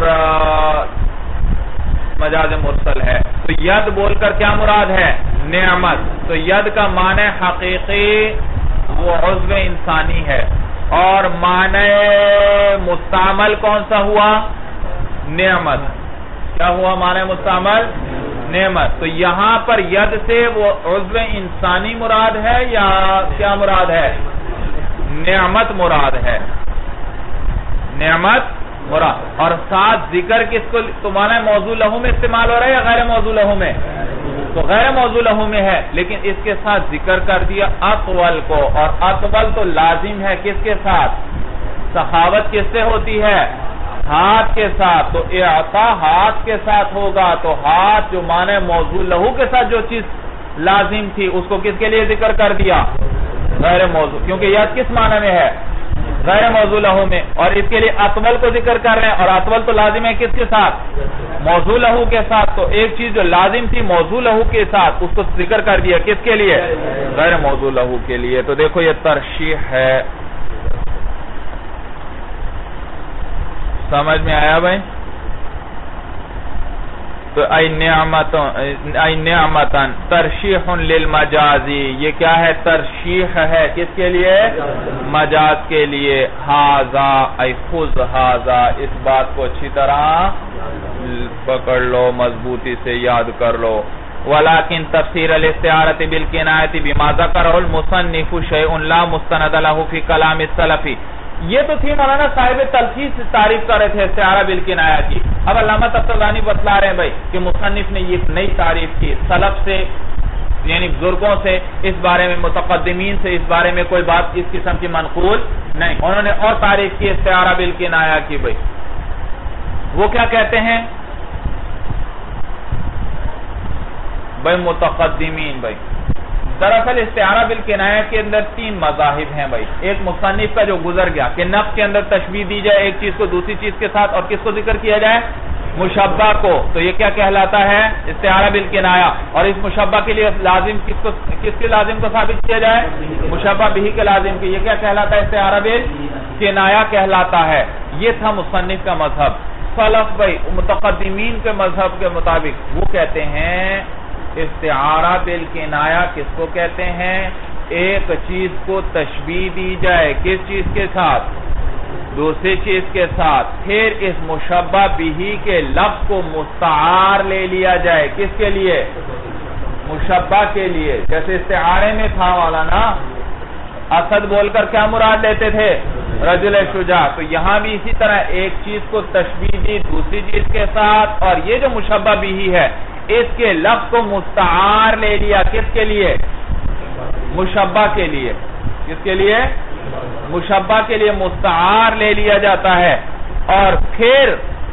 مجاز مرسل ہے. تو ید بول کر کیا مراد ہے؟ نعمت. تو ید کا معنی حقیقی وہ عضو انسانی ہے، اور معنی مستعمل کون سا ہوا؟ نعمت. کیا ہوا معنی مستعمل؟ نعمت. تو یہاں پر ید سے وہ عضو انسانی مراد ہے یا کیا مراد ہے؟ نعمت مراد ہے، نعمت مراد، اور ساتھ ذکر کس کو تمہارا موضوع لہو میں استعمال ہو رہا ہے یا غیر موضوع لہو میں؟ تو غیر موضوع لہو میں ہے، لیکن اس کے ساتھ ذکر کر دیا اطول کو، اور اطول تو لازم ہے کس کے ساتھ؟ سخاوت کس سے ہوتی ہے؟ ہاتھ کے ساتھ، تو اعطا ہاتھ کے ساتھ ہوگا، تو ہاتھ جو معنی موضوع لہو کے ساتھ جو چیز لازم تھی اس کو کس کے لیے ذکر کر دیا؟ غیر موضوع، کیونکہ یہ کس معنی میں ہے؟ غیر موضوع لہو میں، اور اس کے لیے اطول کو ذکر کر رہے ہیں، اور اطول تو لازم ہے کس کے ساتھ؟ موضوع لہو کے ساتھ، تو ایک چیز جو لازم تھی موضوع لہو کے ساتھ اس کو ذکر کر دیا کس کے لیے؟ غیر موضوع لہو کے لیے۔ تو دیکھو یہ ترشیح ہے، سمجھ میں آیا بھائی؟ تو ای نعمتن ترشیح للمجازی، یہ کیا ہے؟ ترشیح ہے کس کے لیے؟ مجاز کے لیے۔ ہاذا ای خذ ہاذا، اس بات کو اچھی طرح پکڑ لو، مضبوطی سے یاد کر لو۔ ولیکن تفسیر الاستعارۃ بالکنایۃ بما ذکرہ المصنف شیء لا مستند له فی کلام السلف۔ یہ تو تھی مولانا صاحب تلخیص تعریف کر رہے تھے استعارہ بالکنایہ کی، اب علامہ تفتزانی بتلا رہے ہیں بھائی کہ مصنف نے یہ نئی تعریف کی، سلف سے یعنی بزرگوں سے اس بارے میں، متقدمین سے اس بارے میں کوئی بات اس قسم کی منقول نہیں، انہوں نے اور تعریف کی استعارہ بالکنایہ کی بھائی۔ وہ کیا کہتے ہیں بھائی متقدمین بھائی؟ دراصل استعارہ بالکنایہ کے اندر تین مذاہب ہیں بھائی۔ ایک مصنف کا جو گزر گیا کہ نفس کے اندر تشبیہ دی جائے ایک چیز کو دوسری چیز کے ساتھ، اور کس کو ذکر کیا جائے؟ مشبہ کو، تو یہ کیا کہلاتا ہے؟ استعارہ بالکنایہ۔ اور اس مشبہ کے لیے لازم کس کو، کس کے لازم کو ثابت کیا جائے؟ مشبہ بہ کے لازم کے، یہ کیا کہلاتا ہے؟ استعارہ بالکنایہ کہلاتا ہے۔ یہ تھا مصنف کا مذہب۔ سلف بھائی متقدمین کے مذہب کے مطابق وہ کہتے ہیں استعارہ بالکنایہ کس کو کہتے ہیں؟ ایک چیز کو تشبیہ دی جائے کس چیز کے ساتھ؟ دوسری چیز کے ساتھ، پھر اس مشبہ بہ کے لفظ کو مستعار لے لیا جائے کس کے لیے؟ مشبہ کے لیے۔ جیسے استعارے میں تھا والا نا، اسد بول کر کیا مراد لیتے تھے؟ رجل شجاع۔ تو یہاں بھی اسی طرح ایک چیز کو تشبیہ دی دوسری چیز کے ساتھ، اور یہ جو مشبہ بہ ہے اس کے لفظ کو مستعار لے لیا کس کے لیے؟ مشبہ کے لیے۔ کس کے لیے؟ مشبہ کے لیے مستعار لے لیا جاتا ہے، اور پھر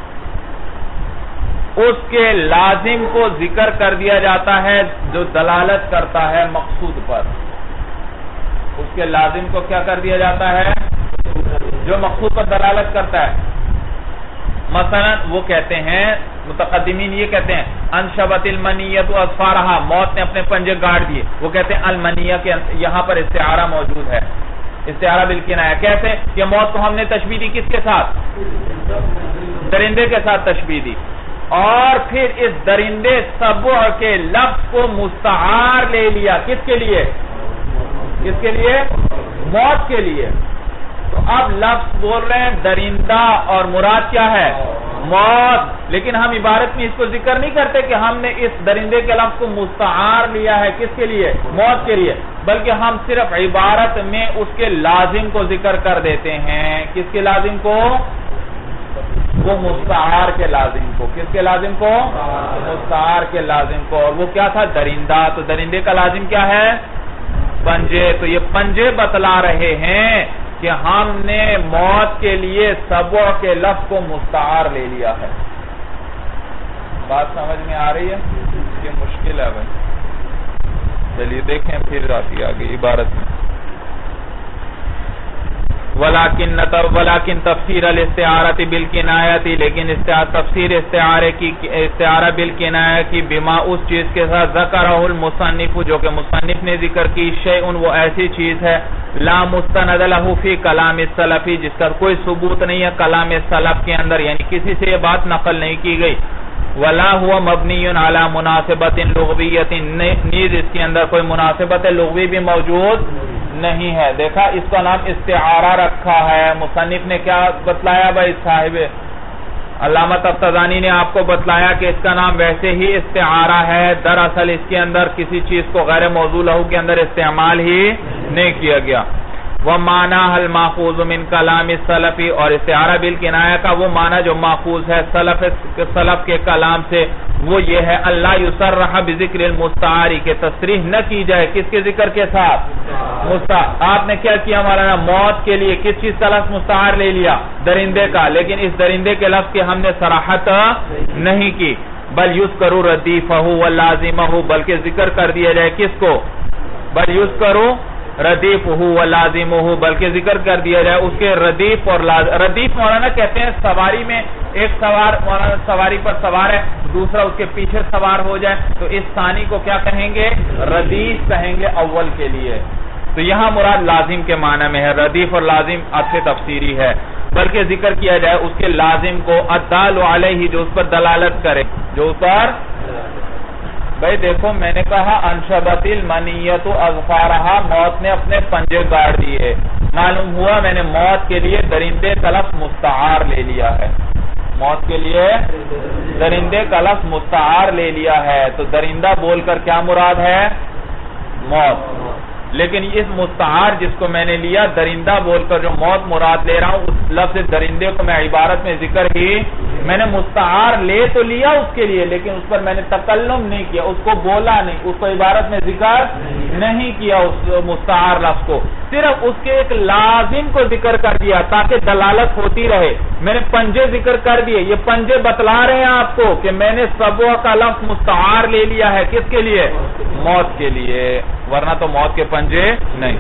اس کے لازم کو ذکر کر دیا جاتا ہے جو دلالت کرتا ہے مقصود پر۔ اس کے لازم کو کیا کر دیا جاتا ہے؟ جو مقصود پر دلالت کرتا ہے۔ مثلا وہ کہتے ہیں متقدمین یہ کہتے ہیں انشبت المنیۃ اظفارہا، موت نے اپنے پنجے گاڑ دیے، وہ کہتے ہیں المنیہ کے یہاں پر استعارہ موجود ہے، استعارہ بالکنایہ۔ کیسے کہ موت کو ہم نے تشبیہ دی کس کے ساتھ؟ درندے کے ساتھ تشبیہ دی، اور پھر اس درندے سبع کے لفظ کو مستعار لے لیا کس کے لیے؟ کس کے لیے؟ موت کے لیے۔ تو اب لفظ بول رہے ہیں درندہ اور مراد کیا ہے؟ موت، لیکن ہم عبارت میں اس کو ذکر نہیں کرتے کہ ہم نے اس درندے کے لفظ کو مستعار لیا ہے کس کے لیے؟ موت کے لیے، بلکہ ہم صرف عبارت میں اس کے لازم کو ذکر کر دیتے ہیں۔ کس کے لازم کو؟ وہ مستعار کے لازم کو۔ کس کے لازم کو؟ مستعار کے لازم کو۔ اور وہ کیا تھا؟ درندہ۔ تو درندے کا لازم کیا ہے؟ پنجے۔ تو یہ پنجے بتلا رہے ہیں کہ ہم نے موت کے لیے سبع کے لفظ کو مستعار لے لیا ہے۔ بات سمجھ میں آ رہی ہے؟ یہ مشکل ہے بھائی، چلیے دیکھیں پھر آتی آگے عبارت میں۔ ولیکن ولیکن تفسیر الاستعارۃ بالکنایۃ، لیکن تفسیر استعارے کی استعارہ بالکنایہ کی بما اس چیز کے ساتھ ذکرہ المصنف جو کہ مصنف نے ذکر کی، شیء وہ ایسی چیز ہے لا مستند له فی کلام السلف جس کا کوئی ثبوت نہیں ہے کلام سلف کے اندر، یعنی کسی سے یہ بات نقل نہیں کی گئی۔ ولا هو مبنی علی مناسبت لغویۃ، نیز اس کے اندر کوئی مناسبت لغوی بھی موجود نہیں ہے۔ دیکھا اس کا نام استعارہ رکھا ہے، مصنف نے کیا بتلایا بھائی؟ صاحب علامہ تفتزانی نے آپ کو بتلایا کہ اس کا نام ویسے ہی استعارہ ہے، دراصل اس کے اندر کسی چیز کو غیر موضوع لہو کے اندر استعمال ہی نہیں کیا گیا۔ وَمَعْنَاهَا الْمَأْخُوذُ مِنْ كَلَامِ السَّلَفِ، اور استعارہ بالکنایہ کا وہ معنی جو ماخوذ ہے سلف سلف کے کلام سے، وہ یہ ہے اللہ یصرح بذکر المستعار، کہ تصریح نہ کی جائے کس کے ذکر کے ساتھ؟ مستعار۔ آپ نے کیا کیا مولانا؟ موت کے لیے کس چیز کا لفظ مستعار لے لیا؟ درندے کا، لیکن اس درندے کے لفظ کی ہم نے صراحت نہیں کی، بل یذکر ردیفہ ولازمہ، بلکہ ذکر کر دیا جائے کس کو؟ بل یذکر ردیفہ ولازمہ، بلکہ ذکر کر دیا جائے اس کے ردیف اور لازم۔ ردیف مولانا کہتے ہیں سواری میں ایک سوار مولانا سواری پر سوار ہے، دوسرا اس کے پیچھے سوار ہو جائے تو اس ثانی کو کیا کہیں گے؟ ردیف کہیں گے اول کے لیے۔ تو یہاں مراد لازم کے معنی میں ہے، ردیف اور لازم عطف تفسیری ہے، بلکہ ذکر کیا جائے اس کے لازم کو، الدال علیہ، جو اس پر دلالت کرے، جو اس پر۔ بھئی دیکھو میں نے کہا انشبت المنیت اظفارہا، موت نے اپنے پنجے گاڑ دیے، معلوم ہوا میں نے موت کے لیے درندے کا لفظ مستعار لے لیا ہے، موت کے لیے درندے کا لفظ مستعار لے لیا ہے، تو درندہ بول کر کیا مراد ہے؟ موت۔ لیکن اس مستعار جس کو میں نے لیا درندہ بول کر جو موت مراد لے رہا ہوں، اس لفظ درندے کو میں عبارت میں ذکر ہی، میں نے مستعار لے تو لیا اس کے لیے، لیکن اس پر میں نے تکلم نہیں کیا، اس کو بولا نہیں، اس کو عبارت میں ذکر نہیں کیا، اس مستعار لفظ کو، صرف اس کے ایک لازم کو ذکر کر دیا تاکہ دلالت ہوتی رہے۔ میں نے پنجے ذکر کر دیے، یہ پنجے بتلا رہے ہیں آپ کو کہ میں نے سبوع کا لفظ مستعار لے لیا ہے، کس کے لیے؟ موت کے لیے، ورنہ تو موت کے پنجے نہیں۔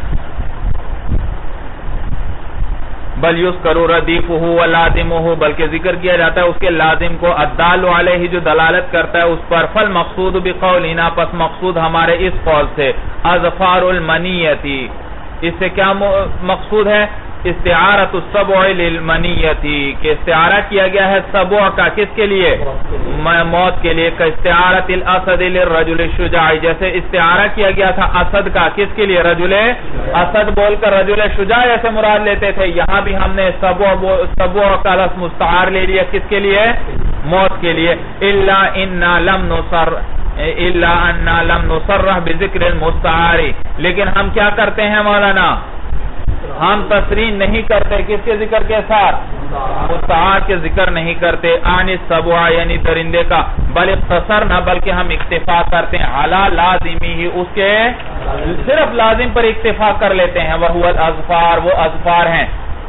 بل یذکر ردیفہ ولازمہ، بلکہ ذکر کیا جاتا ہے اس کے لازم کو، الدال علیہ، جو دلالت کرتا ہے اس پر، فالمقصود بقولنا، پس مقصود ہمارے اس قول سے، اظفار المنیتی، اس سے کیا مقصود ہے؟ استعارت السبع للمنیتی، کہ استعارہ کیا گیا ہے سبع کا کس کے لیے؟ موت کے لیے، کہ استعارت الاسد للرجل الشجاع، جیسے استعارہ کیا گیا تھا اسد کا کس کے لیے؟ رجل اسد بول کر رجل شجاع ایسے مراد لیتے تھے، یہاں بھی ہم نے سبع سبع کا لفظ مستعار لے لیا کس کے لیے؟ موت کے لیے۔ الا انا لم نصر الا انا لم نصرح بذکر المستعار، لیکن ہم کیا کرتے ہیں مولانا؟ ہم تصریح نہیں کرتے کس کے ذکر کے ساتھ؟ مستعار کے ذکر نہیں کرتے، عن السبع یعنی درندے کا، بل اختصر نہ، بلکہ ہم اکتفا کرتے ہیں، علی لازمی ہی، اس کے صرف لازم پر اکتفا کر لیتے ہیں، وہو الاظفار، وہ اظفار ہیں،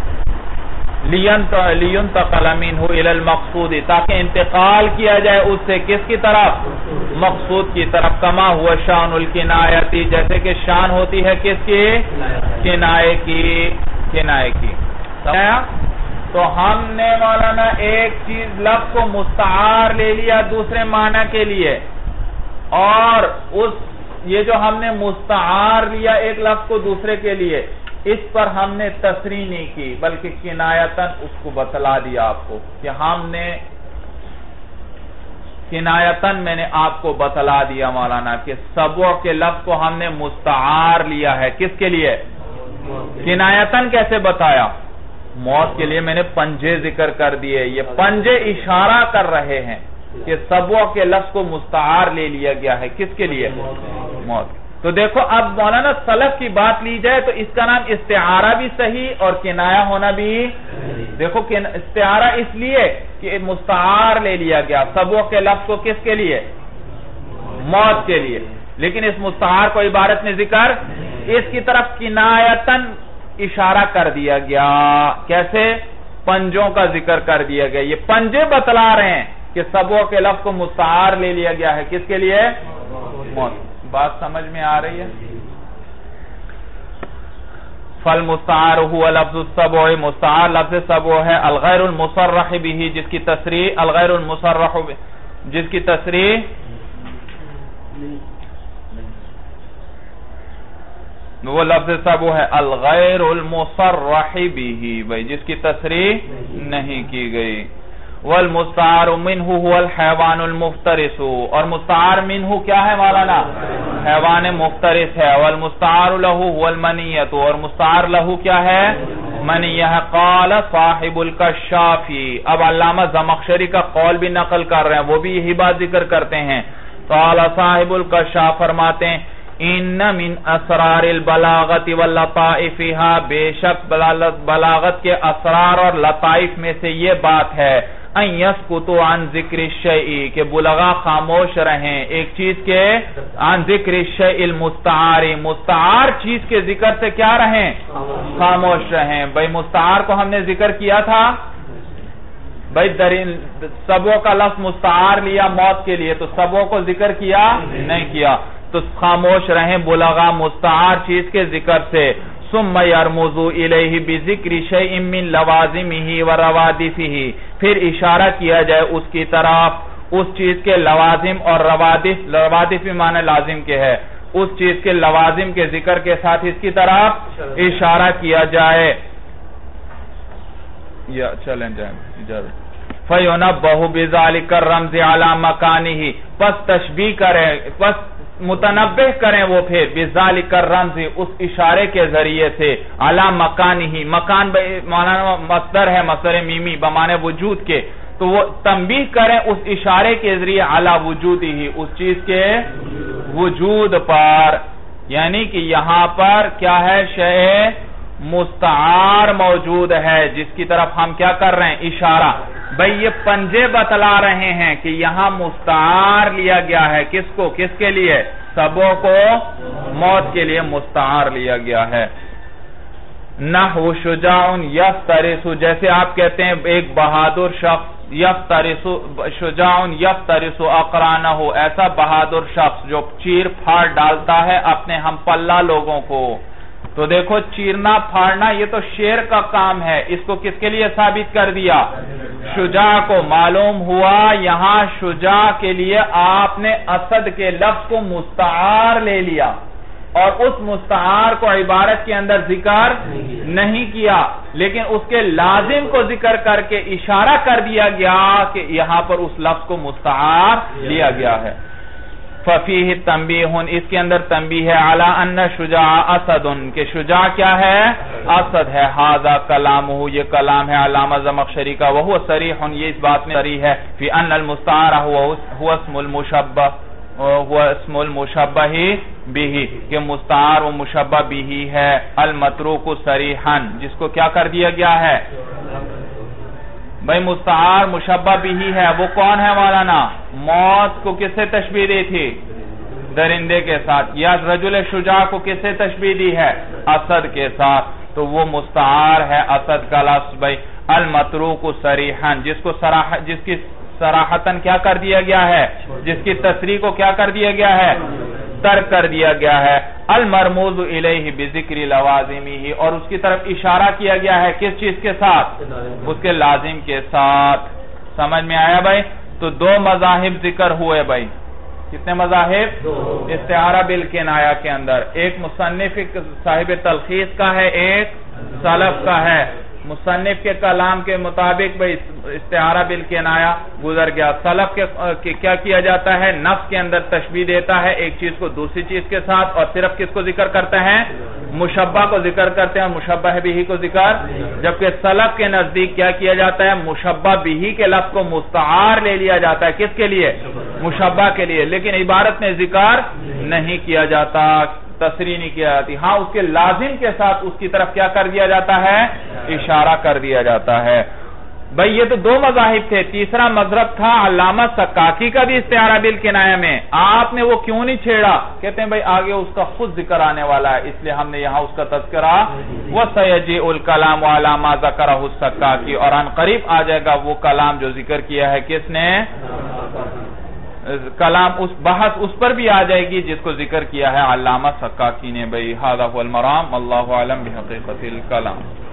لینتقل منہ الی المقصود، تاکہ انتقال کیا جائے اس سے کس کی طرف؟ مقصود کی طرف، کما ہوا شان الکنایتی، جیسے کہ شان ہوتی ہے کس کی؟ کنائے کی، کنائے کی۔ تو ہم نے مولانا ایک چیز لفظ کو مستعار لے لیا دوسرے معنی کے لیے، اور اس یہ جو ہم نے مستعار لیا ایک لفظ کو دوسرے کے لیے، اس پر ہم نے تصریح نہیں کی، بلکہ کنایتاً اس کو بتلا دیا آپ کو کہ ہم نے کنایتاً میں نے آپ کو بتلا دیا مولانا کہ سبع کے لفظ کو ہم نے مستعار لیا ہے کس کے لیے؟ کنایتاً کیسے بتایا؟ موت کے لیے میں نے پنجے ذکر کر دیے، یہ پنجے اشارہ کر رہے ہیں کہ سبع کے لفظ کو مستعار لے لیا گیا ہے کس کے لیے؟ موت۔ تو دیکھو اب مولانا سلف کی بات لی جائے تو اس کا نام استعارہ بھی صحیح اور کنایہ ہونا بھی، دیکھو استعارہ اس لیے کہ مستعار لے لیا گیا سبع کے لفظ کو کس کے لیے؟ موت کے لیے، لیکن اس مستعار کو عبارت میں ذکر اس کی طرف کنایتاً اشارہ کر دیا گیا، کیسے؟ پنجوں کا ذکر کر دیا گیا، یہ پنجے بتلا رہے ہیں کہ سبع کے لفظ کو مستعار لے لیا گیا ہے کس کے لیے؟ موت۔ بات سمجھ میں آ رہی ہے؟ فالمستعار هو لفظ السبع، مستعار لفظ سبع ہے، الغیر المصرح به، جس کی تصریح الغیر المصرح به، جس کی تصریح وہ لفظ سبع ہے الغیر المصرح به، بھئی جس کی تصریح نہیں کی گئی۔ والمستعار منہ هو الحیوان المفترس، اور مستعار منہ کیا ہے مولانا؟ حیوان مفترس ہے۔ والمستعار له هو المنیت، اور مستعار له کیا ہے؟ منیہ ہے۔ قال صاحب الکشافی، اب علامہ زمخشری کا قول بھی نقل کر رہے ہیں، وہ بھی یہی بات ذکر کرتے ہیں۔ قال صاحب الکشاف، فرماتے ہیں ان من اسرار البلاغت واللطائفها، بے شک بلاغت کے اسرار اور لطائف میں سے یہ بات ہے، ان یسکتوا عن ذکر الشیء، کہ بلغا خاموش رہیں ایک چیز کے، عن ذکر الشیء المستعار، مستعار چیز کے ذکر سے کیا رہیں؟ خاموش رہیں۔ بھئی مستعار کو ہم نے ذکر کیا تھا، بھئی سبوں کا لفظ مستعار لیا موت کے لیے، تو سبوں کو ذکر کیا نہیں کیا، تو خاموش رہیں بلغا مستعار چیز کے ذکر سے۔ ثم يرمز الیہ بذکر شیء من لوازمہ وروادفہ، پھر اشارہ کیا جائے اس کی طرف اس چیز کے لوازم اور روادف، روادف معنی لازم کے ہے، اس چیز کے لوازم کے ذکر کے ساتھ اس کی طرف اشارہ کیا جائے۔ یا چلیں جائیں اجازت۔ فَيُنَبَّهُ بِذَلِكَ الرَّمْزِ عَلَى مَكَانِهِ، پس تشبیہ کریں، پس متنبہ کریں وہ پھر بِذَلِكَ الرَّمْزِ، اس اشارے کے ذریعے سے، عَلَى مَكَانِهِ، مکان مصدر ہے، مصدر میمی بمعنی وجود کے، تو وہ تنبیہ کریں اس اشارے کے ذریعے عَلَى وجودِهِ، اس چیز کے وجود پر، یعنی کہ یہاں پر کیا ہے، شیء مستعار موجود ہے جس کی طرف ہم کیا کر رہے ہیں، اشارہ۔ بھئی یہ پنجے بتلا رہے ہیں کہ یہاں مستعار لیا گیا ہے، کس کو، کس کے لیے، سبوں کو موت کے لیے مستعار لیا گیا ہے۔ نحو شجاع یفترس، جیسے آپ کہتے ہیں ایک بہادر شخص، یفترس شجاع یفترس اقرانہ، ایسا بہادر شخص جو چیر پھاڑ ڈالتا ہے اپنے ہم پلہ لوگوں کو۔ تو دیکھو چیرنا پھاڑنا یہ تو شیر کا کام ہے، اس کو کس کے لیے ثابت کر دیا، شجاع کو۔ معلوم ہوا یہاں شجاع کے لیے آپ نے اسد کے لفظ کو مستعار لے لیا اور اس مستعار کو عبارت کے اندر ذکر نہیں کیا، لیکن اس کے لازم کو ذکر کر کے اشارہ کر دیا گیا کہ یہاں پر اس لفظ کو مستعار لیا گیا ہے۔ فَفِيهِ تَنْبِيهٌ، اس کے اندر تنبیہ ہے، عَلَىٰ أَنَّ شُجَاعَ أَسَدٌ، کہ شجاع کیا ہے، اسد ہے۔ هَذَا كَلَامُهُ، یہ کلام ہے علامہ زمخشری کا، وَهُوَ صَرِيحٌ، یہ اس بات میں صریح ہے، فِي أَنَّ الْمُسْتَعَارَ هُوَ اسْمُ الْمُشَبَّهِ، هُوَ اسْمُ الْمُشَبَّهِ بِهِ، کہ مستعار و مشبہ به ہے، الْمَتْرُوكُ صَرِيحًا، جس کو کیا کر دیا گیا ہے، بھئی مستعار مشبہ بھی ہے، وہ کون ہے مولانا، موت کو کس سے تشبیہ دی تھی، درندے کے ساتھ، یا رجل شجاع کو کس سے تشبیہ دی ہے، اسد کے ساتھ، تو وہ مستعار ہے اسد کا لفظ، بھئی المتروک صریحاً، جس کو صراح جس کی صراحتاً کیا کر دیا گیا ہے، جس کی تصریح کو کیا کر دیا گیا ہے، ترک کر دیا گیا ہے۔ المرموز الیہ بذکر لوازمہ، اور اس کی طرف اشارہ کیا گیا ہے کس چیز کے ساتھ، اس کے لازم کے ساتھ۔ سمجھ میں آیا بھائی؟ تو دو مذاہب ذکر ہوئے بھائی، کتنے مذاہب، استعارہ بالکنایہ کے اندر، ایک مصنف صاحب تلخیص کا ہے، ایک سلف کا ہے۔ مصنف کے کلام کے مطابق بھئی استعارہ بالکنایہ گزر گیا، سلف کے کیا کیا جاتا ہے، نفس کے اندر تشبیہ دیتا ہے ایک چیز کو دوسری چیز کے ساتھ، اور صرف کس کو ذکر کرتے ہیں، مشبہ کو ذکر کرتے ہیں، مشبہ بھی کو ذکر، جبکہ سلف کے نزدیک کیا کیا جاتا ہے، مشبہ بھی کے لفظ کو مستعار لے لیا جاتا ہے، کس کے لیے، مشبہ کے لیے، لیکن عبارت میں ذکر نہیں کیا جاتا، تصریح نہیں کیا جاتی، ہاں اس کے لازم کے ساتھ اس کی طرف کیا کر دیا جاتا ہے، اشارہ کر دیا جاتا ہے۔ بھئی یہ تو دو مذاہب تھے، تیسرا مذہب تھا علامہ سکاکی کا بھی استعارہ بالکنایہ میں، آپ نے وہ کیوں نہیں چھیڑا، کہتے ہیں بھئی آگے اس کا خود ذکر آنے والا ہے، اس لیے ہم نے یہاں اس کا تذکرہ، وَسَيَجِئُ الْكَلَامُ عَلَى مَا ذَكَرَهُ السَّكَّاكِ، اور عن قریب آ جائے گا وہ کلام جو ذکر کیا ہے کس نے، کلام اس بحث اس پر بھی آ جائے گی جس کو ذکر کیا ہے علامہ سکاکی نے۔ بھئی ھذا هو المرام، اللہ اعلم بحقیقت الکلام۔